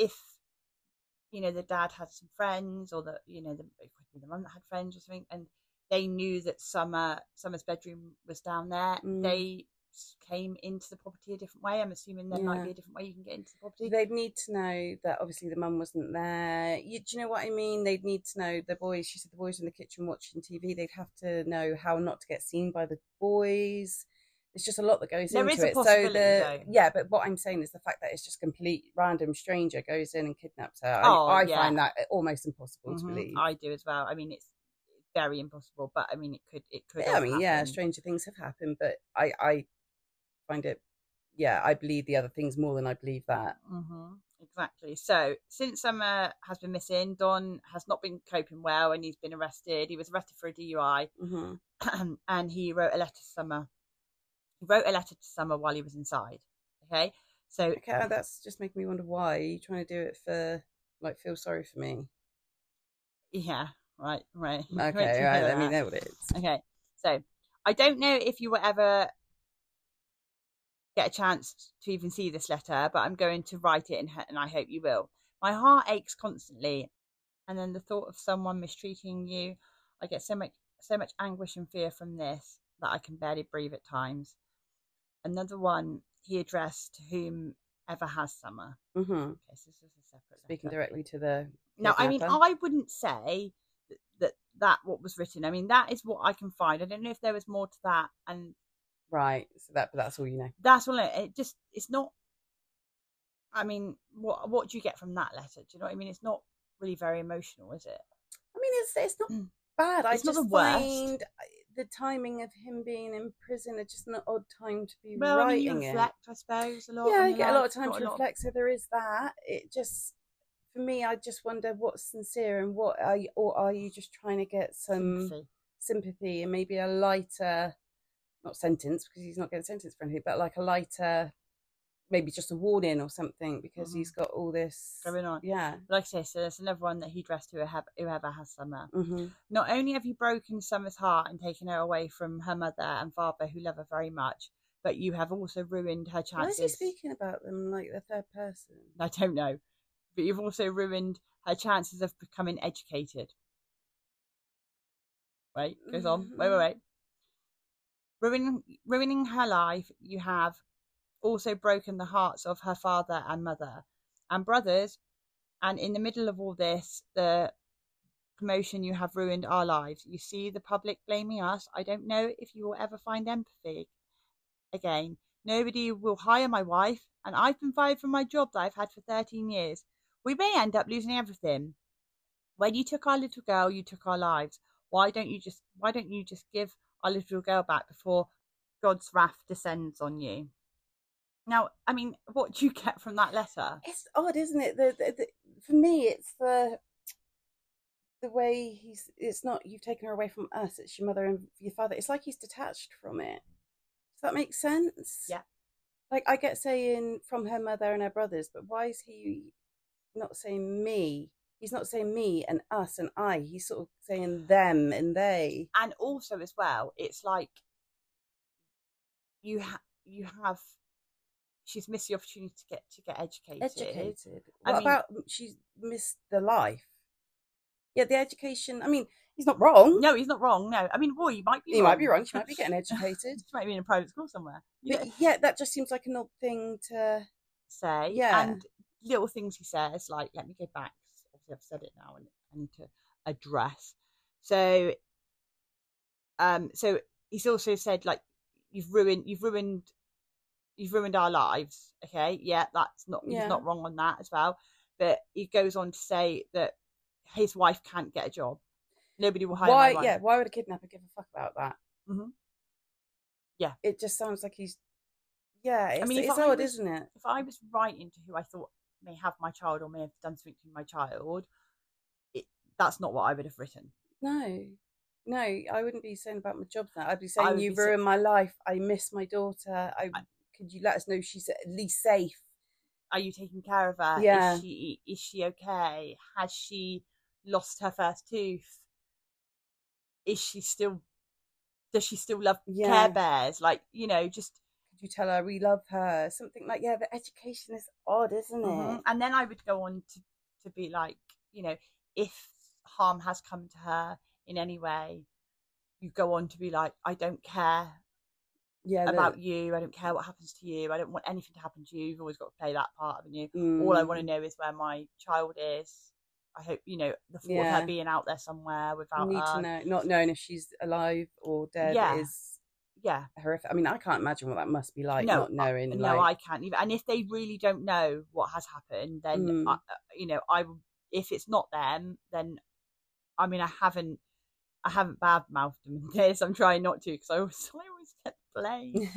B: the dad had some friends, or the mum that had friends or something, and they knew that Summer's bedroom was down there, they came into the property a different way. I'm assuming there might be a different way you can get into the property.
A: They'd need to know that obviously the mum wasn't there. Do you know what I mean? They'd need to know the boys. She said the boys in the kitchen watching TV. They'd have to know how not to get seen by the boys. There's just a lot that goes into it. But what I'm saying is the fact that it's just complete random stranger goes in and kidnaps her. I find that almost impossible to believe.
B: I do as well. I mean, it's very impossible, but I mean, it could.
A: Yeah, I mean, happen. Stranger things have happened, but I find it. Yeah, I believe the other things more than I believe that.
B: Exactly. So since Summer has been missing, Don has not been coping well, and he's been arrested. He was arrested for a DUI, and he wrote a letter to Summer. He wrote a letter to Summer while he was inside. Okay, so
A: that's just making me wonder why. Are you trying to do it for feel sorry for me?
B: Yeah. Right.
A: Okay. Right. Let me know what it is.
B: Okay. So I don't know if you will ever get a chance to even see this letter, but I'm going to write it, and I hope you will. My heart aches constantly, and then the thought of someone mistreating you, I get so much anguish and fear from this that I can barely breathe at times. Another one he addressed to whomever has Summer. Okay, so this is a separate
A: speaking letter. Directly to the kidnapper.
B: No, I mean, I wouldn't say that what was written. I mean, that is what I can find. I don't know if there was more to that. And
A: right, so that's all you know.
B: That's all. It's not. I mean, what do you get from that letter? Do you know what I mean? It's not really very emotional, is it?
A: I mean, it's not bad. I just find the timing of him being in prison is just an odd time to be writing
B: you reflect, I suppose, a lot.
A: Yeah, I get a lot of time to reflect. So there is that. It just. For me, I just wonder what's sincere and are you just trying to get some sympathy and maybe a lighter, not sentence because he's not getting sentenced for anything, but like a lighter maybe just a warning or something because he's got all this
B: going on.
A: Yeah.
B: Like I say, so there's another one that he dressed whoever has Summer.
A: Mm-hmm.
B: Not only have you broken Summer's heart and taken her away from her mother and father who love her very much, but you have also ruined her chances.
A: Why is he speaking about them like the third person?
B: I don't know. But you've also ruined her chances of becoming educated. Wait, goes on. Wait. Ruining her life, you have also broken the hearts of her father and mother and brothers. And in the middle of all this, the promotion, you have ruined our lives. You see the public blaming us. I don't know if you will ever find empathy again. Nobody will hire my wife, and I've been fired from my job that I've had for 13 years. We may end up losing everything. When you took our little girl, you took our lives. Why don't you just give our little girl back before God's wrath descends on you? Now, I mean, what do you get from that letter?
A: It's odd, isn't it? For me, it's the way it's not you've taken her away from us, it's your mother and your father. It's like he's detached from it. Does that make sense?
B: Yeah.
A: Like, I get saying from her mother and her brothers, but why is he not saying me? He's not saying me and us and I. He's sort of saying them and they.
B: And also as well, it's like you have she's missed the opportunity to get educated.
A: What about she's missed the life? Yeah, the education. I mean, he's not wrong.
B: No, he's not wrong. No, I mean, boy, he might be wrong.
A: He might be wrong. She might be getting educated.
B: She might be in a private school somewhere.
A: But yeah, that just seems like an odd thing to
B: say.
A: Yeah.
B: And little things he says, like, let me go back. Obviously, I've said it now, and I need to address. So he's also said, like, you've ruined our lives. Okay, yeah, he's not wrong on that as well. But he goes on to say that his wife can't get a job. Nobody will hire my wife.
A: Yeah, why would a kidnapper give a fuck about that?
B: Mm-hmm. Yeah,
A: it just sounds like he's. Yeah, it's,
B: I mean,
A: it's odd, isn't it?
B: If I was writing to who I thought may have my child or may have done something to my child, that's not what I would have written.
A: No, I wouldn't be saying about my job now. I'd be saying you've ruined my life. I miss my daughter. Could you let us know she's at least safe?
B: Are you taking care of her?
A: Yeah.
B: Is she okay? Has she lost her first tooth? Does she still love Care Bears? Like, just
A: could you tell her we love her? Something like, yeah, the education is odd, isn't it?
B: And then I would go on to be like, if harm has come to her in any way, you go on to be like, I don't care about you. I don't care what happens to you. I don't want anything to happen to you. You've always got to play that part, haven't you? All I want to know is where my child is. I hope, the thought of her being out there somewhere without
A: her. To know, not knowing if she's alive or dead is horrific. I mean, I can't imagine what that must be like, not knowing.
B: No, I can't either. And if they really don't know what has happened, then, I if it's not them, then, I mean, I haven't bad-mouthed them in this. I'm trying not to because I always get blamed.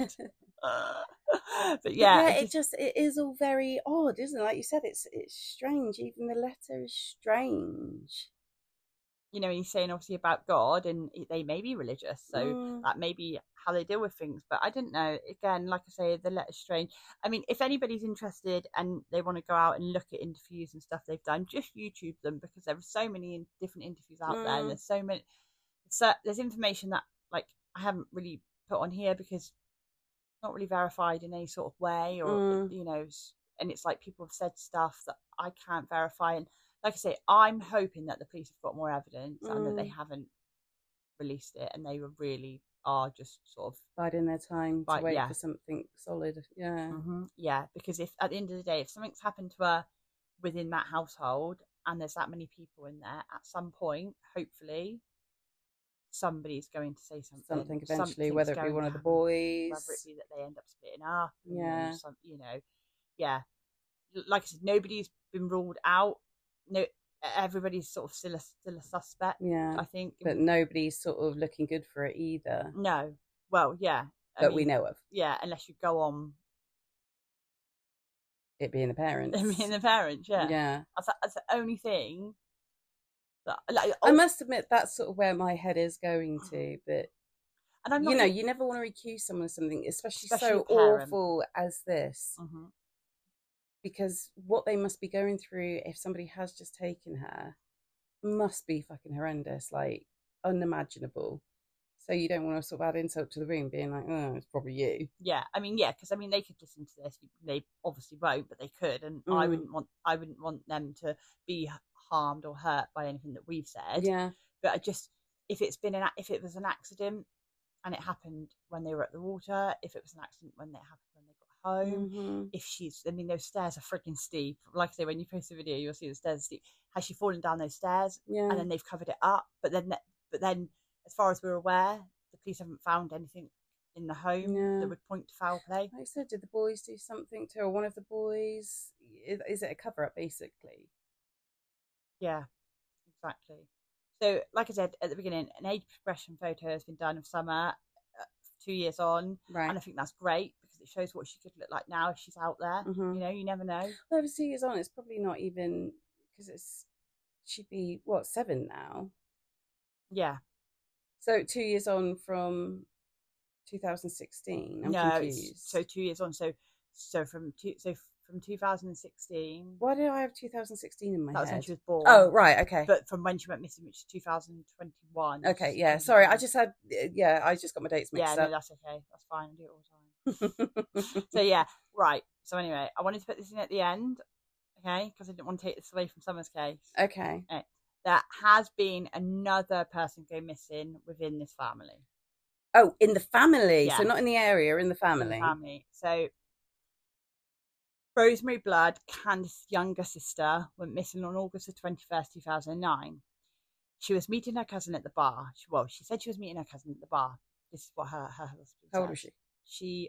B: But yeah,
A: it is all very odd, isn't it? Like you said, it's strange. Even the letter is strange.
B: He's saying obviously about God, and they may be religious, so that may be how they deal with things. But I don't know. Again, like I say, the letter's strange. I mean, if anybody's interested and they want to go out and look at interviews and stuff they've done, just YouTube them, because there are so many different interviews out there, and there's so many. So there's information that, like, I haven't really put on here because it's not really verified in any sort of way, or and it's like people have said stuff that I can't verify. And like I say, I'm hoping that the police have got more evidence and that they haven't released it, and they really are just sort of
A: biding their time to wait for something solid.
B: Yeah, because if at the end of the day, if something's happened to her within that household and there's that many people in there, at some point, hopefully, somebody's going to say something
A: eventually, whether it be one of the boys,
B: whether it be that they end up splitting up, like I said, nobody's been ruled out. No, everybody's sort of still a suspect. I think,
A: but nobody's sort of looking good for it either.
B: No, well,
A: we know of.
B: Unless you go on
A: it being the parents.
B: Yeah. That's the only thing.
A: I must admit that's sort of where my head is going to, but and I'm not, you never want to accuse someone of something, especially so awful as this. because what they must be going through if somebody has just taken her must be fucking horrendous, like unimaginable. So you don't want to sort of add insult to the room, being like, "Oh, it's probably you."
B: Yeah, I mean, yeah, because I mean, they could listen to this. They obviously won't, but they could, and I wouldn't want them to be harmed or hurt by anything that we've said.
A: Yeah.
B: But I just, if it was an accident and it happened when they were at the water, if it was an accident when it happened when they got home, if I mean, those stairs are freaking steep. Like I say, when you post a video, you'll see the stairs are steep. Has she fallen down those stairs?
A: Yeah.
B: And then they've covered it up, but then, as far as we're aware, the police haven't found anything in the home that would point to foul play.
A: Like I said, did the boys do something to her? One of the boys? Is it a cover-up, basically?
B: Yeah, exactly. So, like I said at the beginning, an age progression photo has been done of Summer 2 years on. Right. And I think that's great because it shows what she could look like now if she's out there. You know, you never know.
A: Well, if it's 2 years on, it's probably not even, because she'd be, 7 now?
B: Yeah.
A: So 2 years on from 2016. I'm confused.
B: So 2 years on. So from 2016.
A: Why did I have 2016 in my head?
B: That was when she was born.
A: Oh, right, okay.
B: But from when she went missing, which is 2021.
A: Okay, yeah. Sorry, I just had. I just got my dates mixed up.
B: Yeah, no, that's okay. That's fine. I do it all the time. So yeah, right. So anyway, I wanted to put this in at the end, okay, because I didn't want to take this away from Summer's case.
A: Okay.
B: There has been another person go missing within this family.
A: Oh, in the family?
B: Yeah.
A: So not in the area, in the family.
B: In the family. So Rosemary Blood, Candace's younger sister, went missing on August the 21st, 2009. She was meeting her cousin at the bar. She said she was meeting her cousin at the bar. This is what her husband said.
A: How old was she?
B: She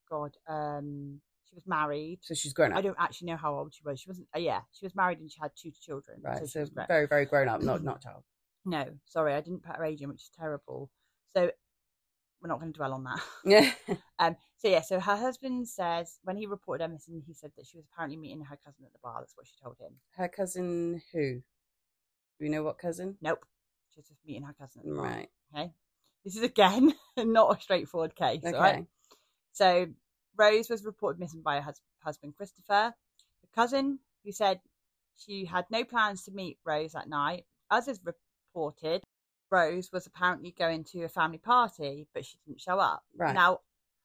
B: was married.
A: So she's grown up.
B: I don't actually know how old she was. She wasn't. She was married and she had 2 children.
A: Right, so very, very grown up, not child.
B: No, sorry, I didn't put her age in, which is terrible. So we're not going to dwell on that.
A: Yeah.
B: So her husband says when he reported her missing, he said that she was apparently meeting her cousin at the bar. That's what she told him.
A: Her cousin who? Do we know what cousin?
B: Nope. She's just meeting her cousin at the bar.
A: Right.
B: Okay. This is again not a straightforward case. Okay. Right? So Rose was reported missing by her husband Christopher. The cousin who said she had no plans to meet Rose that night. As is reported, Rose was apparently going to a family party, but she didn't show up.
A: Right.
B: Now,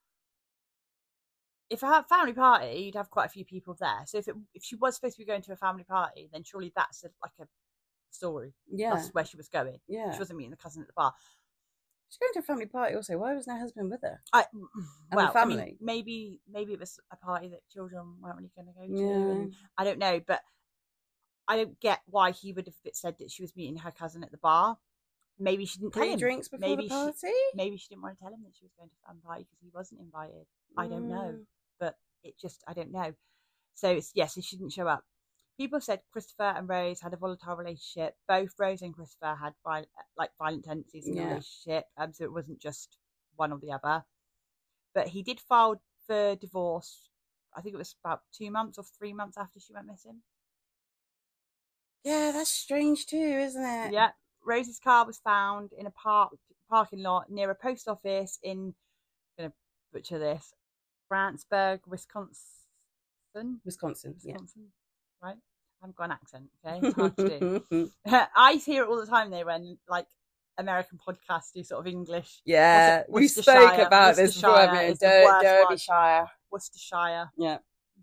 B: if I had a family party, you'd have quite a few people there. So if she was supposed to be going to a family party, then surely that's like a story.
A: Yeah.
B: That's where she was going.
A: Yeah.
B: She wasn't meeting the cousin at the bar.
A: She's going to a family party also. Why was no husband with her?
B: Family. I mean, maybe it was a party that children weren't really going to go to.
A: Yeah.
B: And I don't know, but I don't get why he would have said that she was meeting her cousin at the bar. Maybe she didn't tell him.
A: Drinks before the party?
B: Maybe she didn't want to tell him that she was going to a family party because he wasn't invited. I don't know, but I don't know. So so she didn't show up. People said Christopher and Rose had a volatile relationship. Both Rose and Christopher had violent tendencies in the relationship, so it wasn't just one or the other. But he did file for divorce. I think it was about 2 months or 3 months after she went missing.
A: Yeah, that's strange too, isn't it?
B: Yeah. Rose's car was found in a parking lot near a post office in, I'm going to butcher this, Brantsburg, Wisconsin.
A: Yeah.
B: Right? I haven't got an accent, okay? It's hard to do. I hear it all the time, though, when, American podcasts do sort of English.
A: Yeah, we spoke about this before, Derbyshire.
B: Worcestershire.
A: Yeah.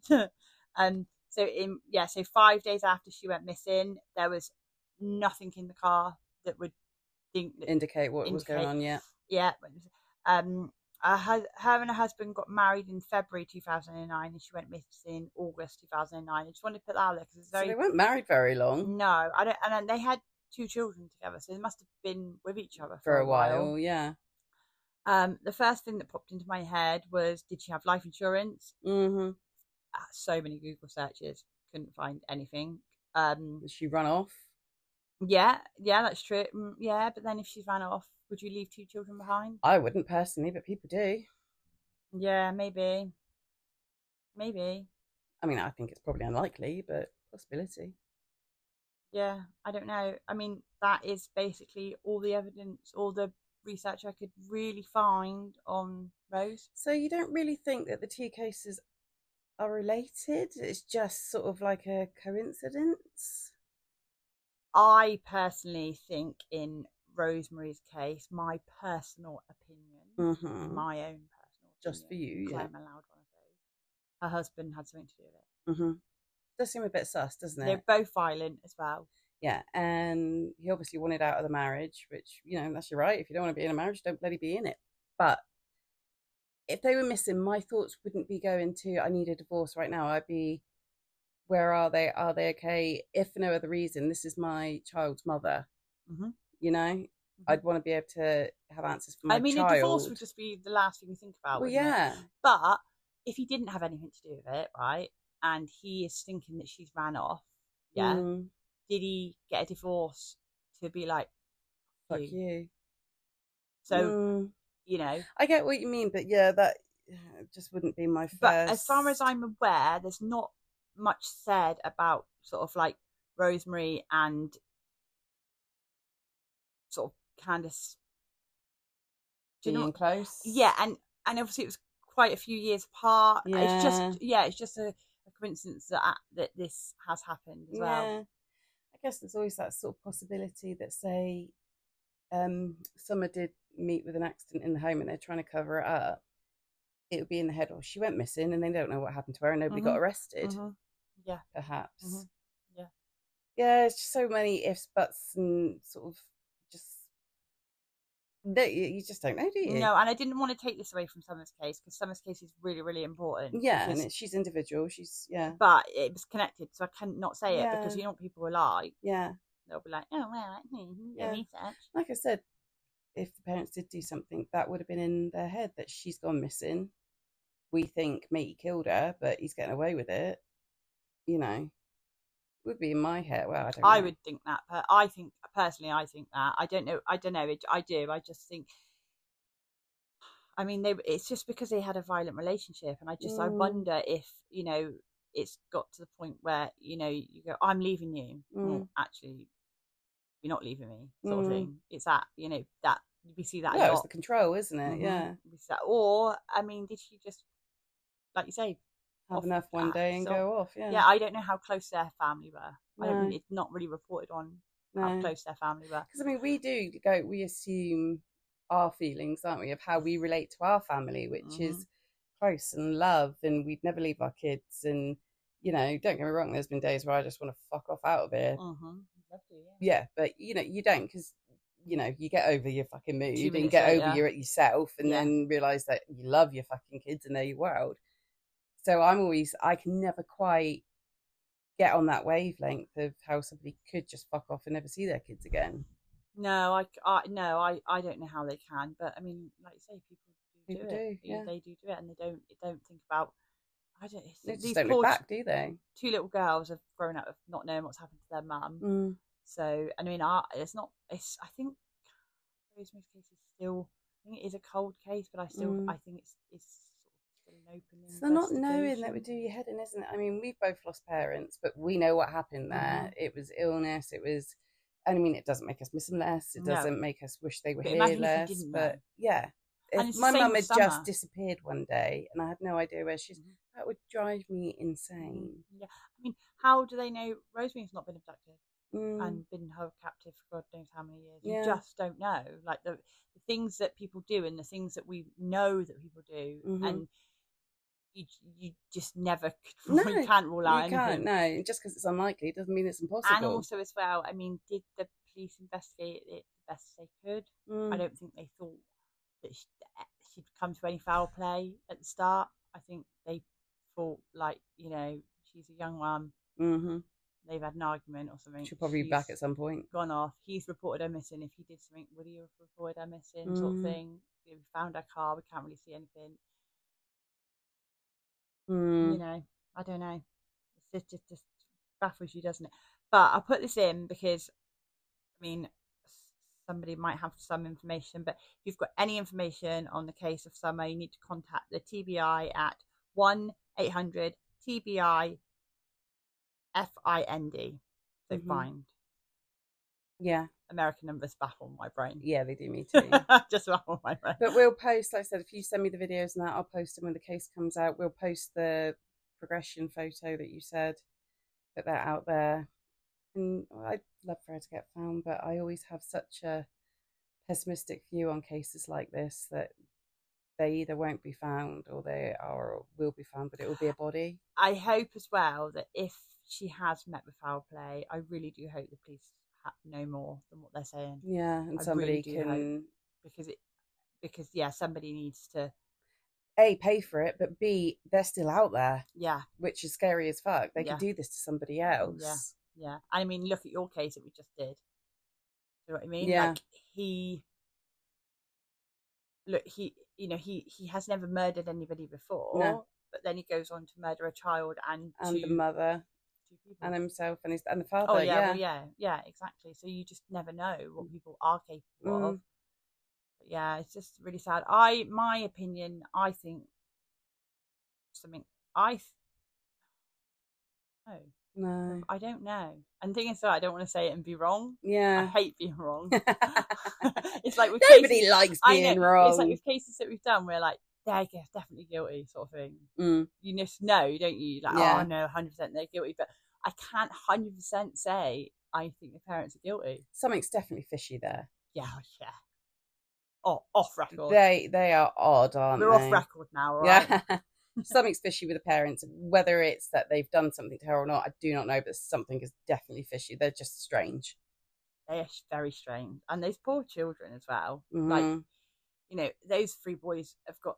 B: So 5 days after she went missing, there was nothing in the car that would
A: indicate what was going on.
B: Yeah. Her and her husband got married in February 2009, and she went missing August 2009. I just wanted to put that out there because it's very.
A: So they weren't married very long.
B: No, I don't. And they had 2 children together, so they must have been with each other
A: for a while. Yeah.
B: The first thing that popped into my head was, did she have life insurance?
A: Mm-hmm.
B: So many Google searches, couldn't find anything.
A: Did she run off?
B: Yeah, that's true. Yeah, but then if she's ran off, would you leave 2 children behind?
A: I wouldn't personally, but people do.
B: Yeah, maybe.
A: I mean, I think it's probably unlikely, but possibility.
B: Yeah, I don't know. I mean, that is basically all the evidence, all the research I could really find on Rose.
A: So you don't really think that the 2 cases are related. It's just sort of like a coincidence.
B: I personally think in Rosemary's case, my personal opinion, my own personal opinion,
A: just for you, yeah.
B: I'm allowed one of those. Her husband had something to do with it.
A: Does seem a bit sus, doesn't it?
B: They're both violent as well.
A: Yeah, and he obviously wanted out of the marriage, which, you know, that's your right. If you don't want to be in a marriage, don't bloody be in it. But if they were missing, my thoughts wouldn't be going to, I need a divorce right now. I'd be, where are they? Are they okay? If for no other reason, this is my child's mother. You know, I'd want to be able to have answers for my child.
B: A divorce would just be the last thing you think about.
A: Well, yeah.
B: It? But if he didn't have anything to do with it, right, and he is thinking that she's ran off, yeah, did he get a divorce to be like,
A: fuck you?
B: So, you know.
A: I get what you mean, but yeah, that just wouldn't be my first.
B: But as far as I'm aware, there's not much said about sort of like Rosemary and sort of Candace
A: being close.
B: Yeah, and obviously it was quite a few years apart.
A: Yeah.
B: It's just a coincidence that this has happened as well.
A: I guess there's always that sort of possibility that, say, Summer did meet with an accident in the home and they're trying to cover it up. It would be in the head, or she went missing and they don't know what happened to her and nobody got arrested.
B: Yeah,
A: perhaps.
B: Yeah,
A: yeah. It's just so many ifs, buts, and sort of just you just don't know, do you?
B: No, and I didn't want to take this away from Summer's case because Summer's case is really, really important.
A: Yeah, and she's individual.
B: But it was connected, so I can't not say it because you know what people are like.
A: Yeah,
B: they'll be like, oh well, research.
A: Like I said, if the parents did do something, that would have been in their head that she's gone missing. We think Matey killed her, but he's getting away with it. You know, it would be in my head. Well, I
B: would think that, but I think personally, I think that. I don't know. I do. I just think. I mean, it's just because they had a violent relationship, and I wonder if, you know, it's got to the point where, you know, you go, I'm leaving you. Well, actually, you're not leaving me, sort of thing. It's that, you know, that we see that.
A: Yeah, it's the control, isn't it? Yeah.
B: Or, I mean, did she just, like you say,
A: have enough one day and go off? Yeah.
B: Yeah, I don't know how close their family were. No. It's not really reported on how close their family were.
A: Because I mean, we assume our feelings, aren't we, of how we relate to our family, which is close and love, and we'd never leave our kids. And, you know, don't get me wrong, there's been days where I just want to fuck off out of here. Yeah, but you know, you don't, because, you know, you get over your fucking mood and get over yourself, and then realise that you love your fucking kids and they're your world. So I can never quite get on that wavelength of how somebody could just fuck off and never see their kids again.
B: No, I don't know how they can, but I mean, like you say, people do it.
A: Yeah.
B: They do it, and they don't think about.
A: They just don't look back, do they?
B: Two little girls have grown up not knowing what's happened to their mum. So I mean, it's not. I think Rosemary's case is still. I think it is a cold case, but I think it's sort of still an open.
A: It's the not knowing that would do your head in, isn't it? I mean, we've both lost parents, but we know what happened there. It was illness. It was. I mean, it doesn't make us miss them less. It doesn't make us wish they were here less. But yeah, if my mum had just disappeared one day and I had no idea where she's, that would drive me insane.
B: Yeah, I mean, how do they know Rosemary's not been abducted and been held captive for God knows how many years? You just don't know. Like the things that people do and the things that we know that people do, and you just never can't rule out anything.
A: Can't, no. Just because it's unlikely doesn't mean it's impossible.
B: And also as well, I mean, did the police investigate it the best they could? I don't think they thought that she'd come to any foul play at the start. I think they thought, like, you know, she's a young one. They've had an argument or something.
A: She'll probably be back at some point.
B: Gone off. He's reported her missing. If he did something, would he have reported her missing? Sort of thing. We found her car. We can't really see anything. You know, I don't know. It just baffles you, doesn't it? But I'll put this in because, I mean, somebody might have some information. But if you've got any information on the case of Summer, you need to contact the TBI at 1-800-TBI-FIND. So find.
A: Yeah.
B: American numbers baffle my brain.
A: Yeah, they do me too.
B: Just baffle my brain.
A: But we'll post, like I said, if you send me the videos and that, I'll post them when the case comes out. We'll post the progression photo that you said, put that out there. And I'd love for her to get found, but I always have such a pessimistic view on cases like this, that they either won't be found or they are or will be found, but it will be a body.
B: I hope as well that if she has met with foul play, I really do hope the police know more than what they're saying.
A: Yeah, and somebody can,
B: because yeah, somebody needs to
A: A, pay for it, but B, they're still out there.
B: Yeah,
A: which is scary as fuck. They could do this to somebody else.
B: Yeah. I mean, look at your case that we just did. You know what I mean?
A: Yeah.
B: Like he has never murdered anybody before, but then he goes on to murder a child and
A: the mother,
B: 2 people,
A: and himself and the father.
B: Oh yeah, well, exactly. So you just never know what people are capable of. But yeah, it's just really sad. My opinion, I think something. No, I don't know. And the thing is, I don't want to say it and be wrong.
A: Yeah,
B: I hate being wrong. It's like with
A: nobody likes being wrong.
B: It's like with cases that we've done, we're like, they're definitely guilty, sort of thing. You just know, don't you? Like, oh no, 100% they're guilty, but I can't 100% say I think the parents are guilty.
A: Something's definitely fishy there.
B: Yeah. Oh, off record.
A: They are odd, aren't they?
B: We're off record now, right?
A: Yeah. Something's fishy with the parents. Whether it's that they've done something to her or not, I do not know, but something is definitely fishy. They're just strange.
B: They are very strange. And those poor children as well. Like, those 3 boys have got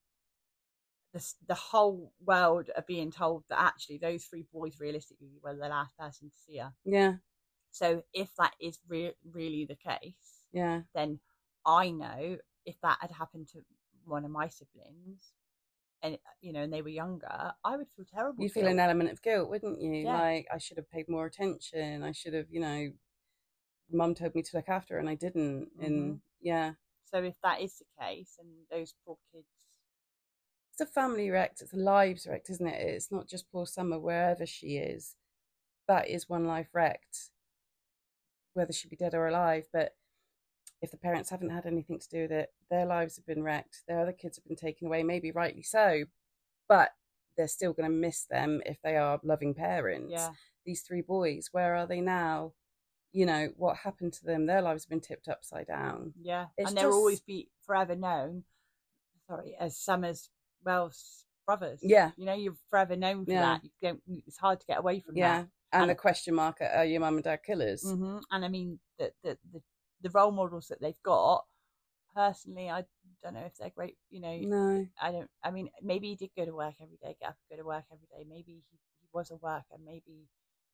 B: the whole world are being told that actually those 3 boys realistically were the last person to see her.
A: Yeah.
B: So if that is really the case, then I know if that had happened to one of my siblings, and and they were younger, I would feel terrible.
A: You'd feel an element of guilt, wouldn't you? Yeah. Like, I should have paid more attention. I should have, Mum told me to look after her and I didn't. And
B: so if that is the case, and those poor kids,
A: it's a family wrecked. It's a lives wrecked, isn't it? It's not just poor Summer, wherever she is. That is one life wrecked, whether she be dead or alive. But if the parents haven't had anything to do with it, their lives have been wrecked. Their other kids have been taken away, maybe rightly so, but they're still going to miss them if they are loving parents.
B: Yeah.
A: These 3 boys, where are they now? What happened to them? Their lives have been tipped upside down.
B: Yeah, and they'll always be forever known, as Summer's Wells brothers. Yeah. You're forever known for that. It's hard to get away from that.
A: And the question mark, are your mum and dad killers?
B: Mm-hmm. And I mean, the role models that they've got, personally, I don't know if they're great.
A: No,
B: I mean, maybe he did go to work every day, get up and go to work every day. Maybe he was a worker, maybe.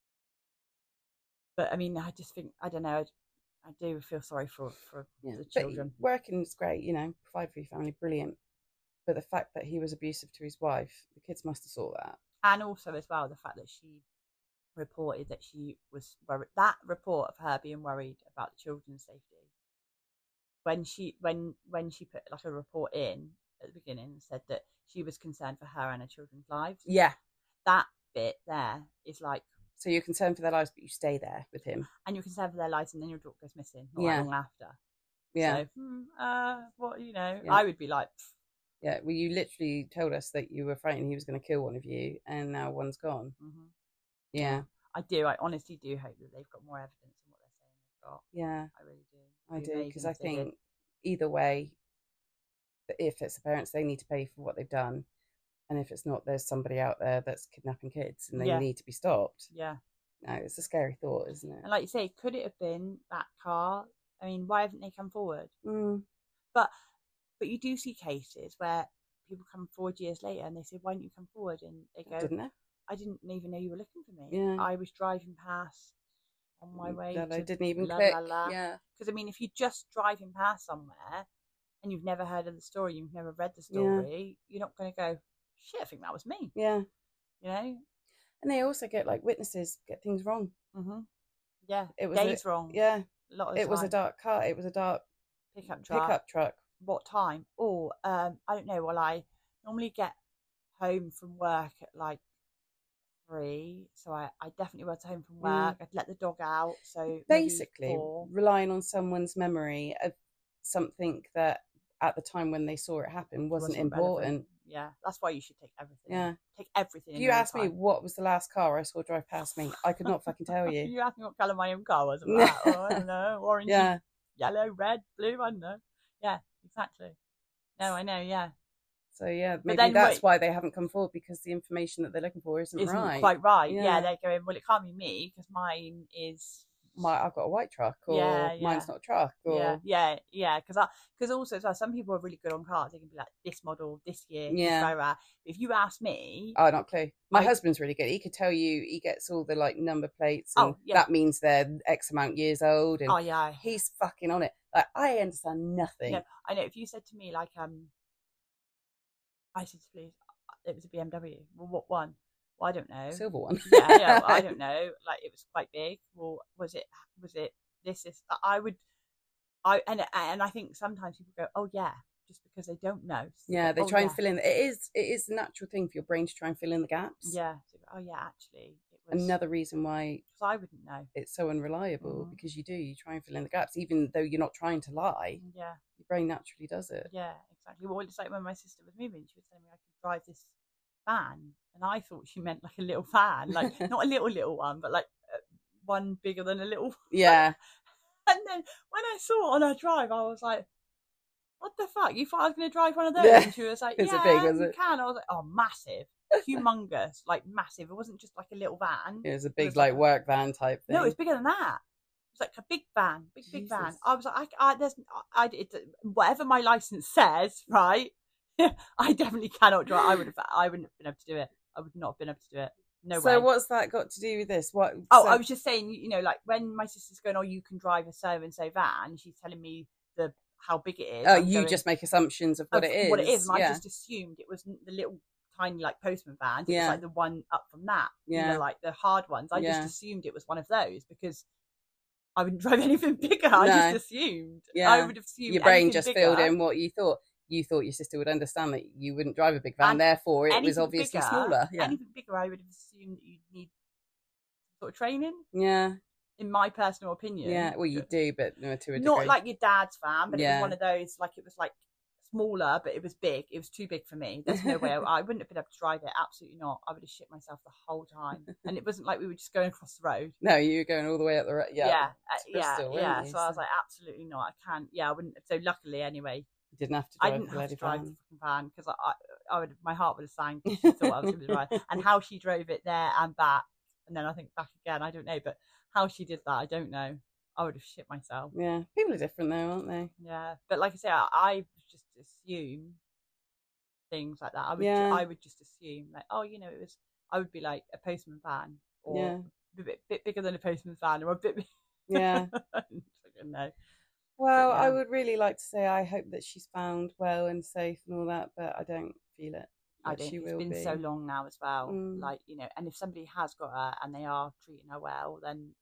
B: But I mean, I just think, I don't know, I do feel sorry for the children.
A: But working is great, provide for your family, brilliant. But the fact that he was abusive to his wife, the kids must have saw that.
B: And also as well, the fact that she reported that she was worried, that report of her being worried about the children's safety, when she put like a report in at the beginning and said that she was concerned for her and her children's lives.
A: Yeah.
B: That bit there is like,
A: so you're concerned for their lives, but you stay there with him.
B: And you're concerned for their lives, and then your daughter goes missing not long after.
A: Yeah.
B: So, I would be like...
A: Yeah, well, you literally told us that you were frightened he was going to kill one of you, and now one's gone.
B: Mm-hmm.
A: Yeah.
B: I honestly do hope that they've got more evidence than what they're saying they've got.
A: Yeah.
B: I really do.
A: I do, because I think either way, if it's the parents, they need to pay for what they've done. And if it's not, there's somebody out there that's kidnapping kids and they need to be stopped.
B: Yeah.
A: No, it's a scary thought, isn't it?
B: And like you say, could it have been that car? I mean, why haven't they come forward? But you do see cases where people come forward years later and they say, why didn't you come forward? And they go, I didn't even know you were looking for me.
A: Yeah.
B: I was driving past on my way.
A: I didn't even click. Yeah.
B: Because, I mean, if you're just driving past somewhere and you've never heard of the story, you've never read the story, you're not going to go, shit, I think that was me.
A: Yeah.
B: And
A: they also get, like, witnesses get things wrong.
B: Mm-hmm. Yeah.
A: It was
B: days wrong.
A: Yeah.
B: A lot of the
A: time. Was a dark car. It was a dark pickup truck.
B: What time? Oh, I don't know. Well, I normally get home from work at like 3, so I definitely was home from work. I'd let the dog out. So
A: basically, relying on someone's memory of something that at the time when they saw it happen wasn't important.
B: Yeah, that's why you should take everything.
A: Yeah.
B: Take everything.
A: If you asked me what was the last car I saw drive past me, I could not fucking tell you.
B: You asked me what colour my own car was. Like, oh, I don't know, orange, yellow, red, blue. I don't know. Yeah, exactly. No, I know. Yeah.
A: So yeah, maybe that's why they haven't come forward, because the information that they're looking for isn't right.
B: Quite right. Yeah, they're going, well, it can't be me because mine is.
A: I've got a white truck, or mine's not a truck, or
B: yeah. Because also as well, some people are really good on cars. They can be like, this model, this year, But if you ask me,
A: not a clue. My husband's really good. He could tell you. He gets all the like number plates, and that means they're X amount years old. And he's fucking on it. Like, I understand nothing.
B: No, I know. If you said to me like, I said, please, it was a BMW. Well, what one? Well, I don't know.
A: Silver one.
B: Yeah, well, I don't know. Like, it was quite big. Well, was it this? And I think sometimes people go, oh yeah, just because they don't know.
A: Yeah, they try and fill in. It is the natural thing for your brain to try and fill in the gaps.
B: Yeah. So, oh yeah, actually, it
A: was another reason why.
B: Because I wouldn't know.
A: It's so unreliable because you try and fill in the gaps, even though you're not trying to lie.
B: Yeah. Your
A: brain naturally does it.
B: Yeah, exactly. Well, it's like when my sister was moving, she was telling me I could drive this van, and I thought she meant like a little van, like not a little one, but like one bigger than a little.
A: Yeah.
B: And then when I saw it on her drive, I was like, "What the fuck? You thought I was going to drive one of those?" Yeah. And she was like, "Yeah, it big, was it? You can." I was like, "Oh, massive, humongous, like massive. It wasn't just like a little van.
A: It was a big like work van type thing."
B: No, it was bigger than that. It was like a big van, big van. I was like, whatever my license says, right? I definitely cannot drive. I wouldn't have been able to do it. I would not have been able to do it. No way.
A: So what's that got to do with this? What?
B: Oh, I was just saying, you know, like when my sister's going, oh, you can drive a so and so van. She's telling me how big it is.
A: Oh, you just make assumptions of what it is.
B: What it is, and I just assumed it was the little tiny like postman van. It was like the one up from that. You know, like the hard ones. I just assumed it was one of those because I wouldn't drive anything bigger. I just assumed. Yeah. I would have assumed
A: your brain just filled in what you thought. You thought your sister would understand that you wouldn't drive a big van, therefore it was obviously smaller. Yeah.
B: Anything bigger, I would have assumed that you'd need sort of training.
A: Yeah.
B: In my personal opinion.
A: Yeah, well, you do, but to a degree.
B: Not like your dad's van, but it was one of those, like it was like smaller, but it was big. It was too big for me. There's no way. I wouldn't have been able to drive it. Absolutely not. I would have shit myself the whole time. And it wasn't like we were just going across the road.
A: No, you were going all the way up the road. Yeah.
B: So I was like, absolutely not. I can't. Yeah, I wouldn't. So luckily, anyway.
A: You didn't have to
B: drive the fucking van because I would. My heart would have sank if she thought I was going to drive. And how she drove it there and back, and then I think back again. I don't know, but how she did that, I don't know. I would have shit myself.
A: Yeah, people are different though, aren't they?
B: Yeah, but like I say, I just assume things like that. I would just assume like, oh, you know, it was. I would be like a postman van, or a bit bigger than a postman's van, or a bit.
A: Yeah.
B: I don't know.
A: Well, I would really like to say I hope that she's found well and safe and all that, but I don't feel it.
B: I don't. It's been so long now as well. Like, you know, and if somebody has got her and they are treating her well, then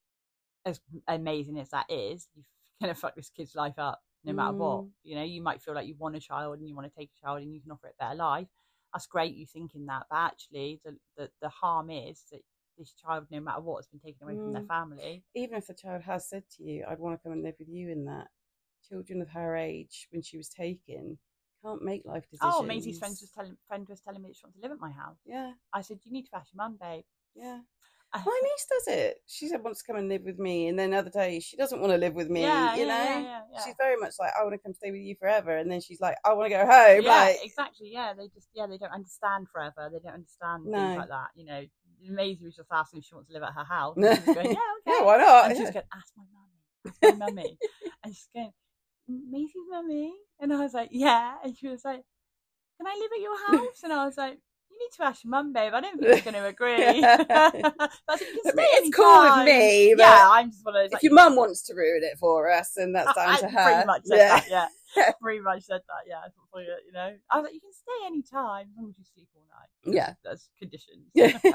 B: as amazing as that is, you're going to fuck this kid's life up no matter what. You know, you might feel like you want a child and you want to take a child and you can offer it a better life. That's great, you thinking that, but actually the harm is that this child, no matter what, has been taken away from their family.
A: Even if the child has said to you, I'd want to come and live with you, in that, children of her age, when she was taken, can't make life decisions.
B: Oh, Maisie's friend was telling me that she wants to live at my house.
A: Yeah.
B: I said, you need to ask your mum, babe.
A: Yeah. My niece does it. She said wants to come and live with me, and then other days she doesn't want to live with me. Yeah. She's very much like, I want to come stay with you forever, and then she's like, I want to go home.
B: Yeah, like, exactly. Yeah, they don't understand forever. They don't understand things like that. You know, Maisie was just asking if she wants to live at her house. And she's going, yeah, okay.
A: Yeah, why not?
B: And she's going, ask my mummy. And she's going, Maisie's mummy? And I was like, yeah. And she was like, can I live at your house? And I was like, you need to ask your mum, babe. I don't think she's going to agree. But you can stay
A: it's cool with me. But
B: yeah, I'm just one of those.
A: If your mum wants to ruin it for us, then that's down to her.
B: Pretty much said that, yeah. Pretty much said that, yeah. You know, I was like, you can stay any time as long as you sleep all night.
A: Yeah,
B: that's conditions.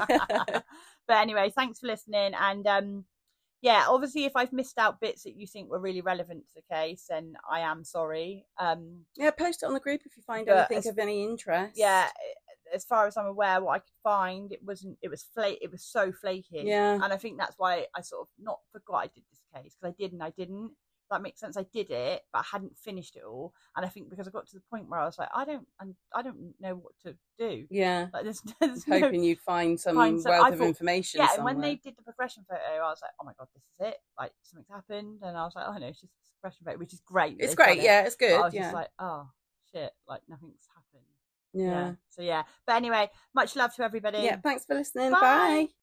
B: But anyway, thanks for listening, and yeah, obviously, if I've missed out bits that you think were really relevant to the case, then I am sorry.
A: Yeah, post it on the group if you find anything of any interest.
B: Yeah. As far as I'm aware, what I could find, it was so flaky.
A: Yeah.
B: And I think that's why I sort of not forgot I did this case, because I did and I didn't. that makes sense. I did it, but I hadn't finished it all. And I think because I got to the point where I was like, I don't know what to do.
A: Yeah.
B: Like there's
A: hoping you'd find some wealth of information.
B: Yeah,
A: somewhere.
B: And when they did the progression photo, I was like, oh my God, this is it. Like something's happened. And I was like, oh no, it's just a progression photo, which is great.
A: It's great. Yeah, it's good.
B: But I was just like, oh shit, like nothing's happened.
A: Yeah.
B: So yeah. But anyway, much love to everybody.
A: Yeah. Thanks for listening.
B: Bye.
A: Bye.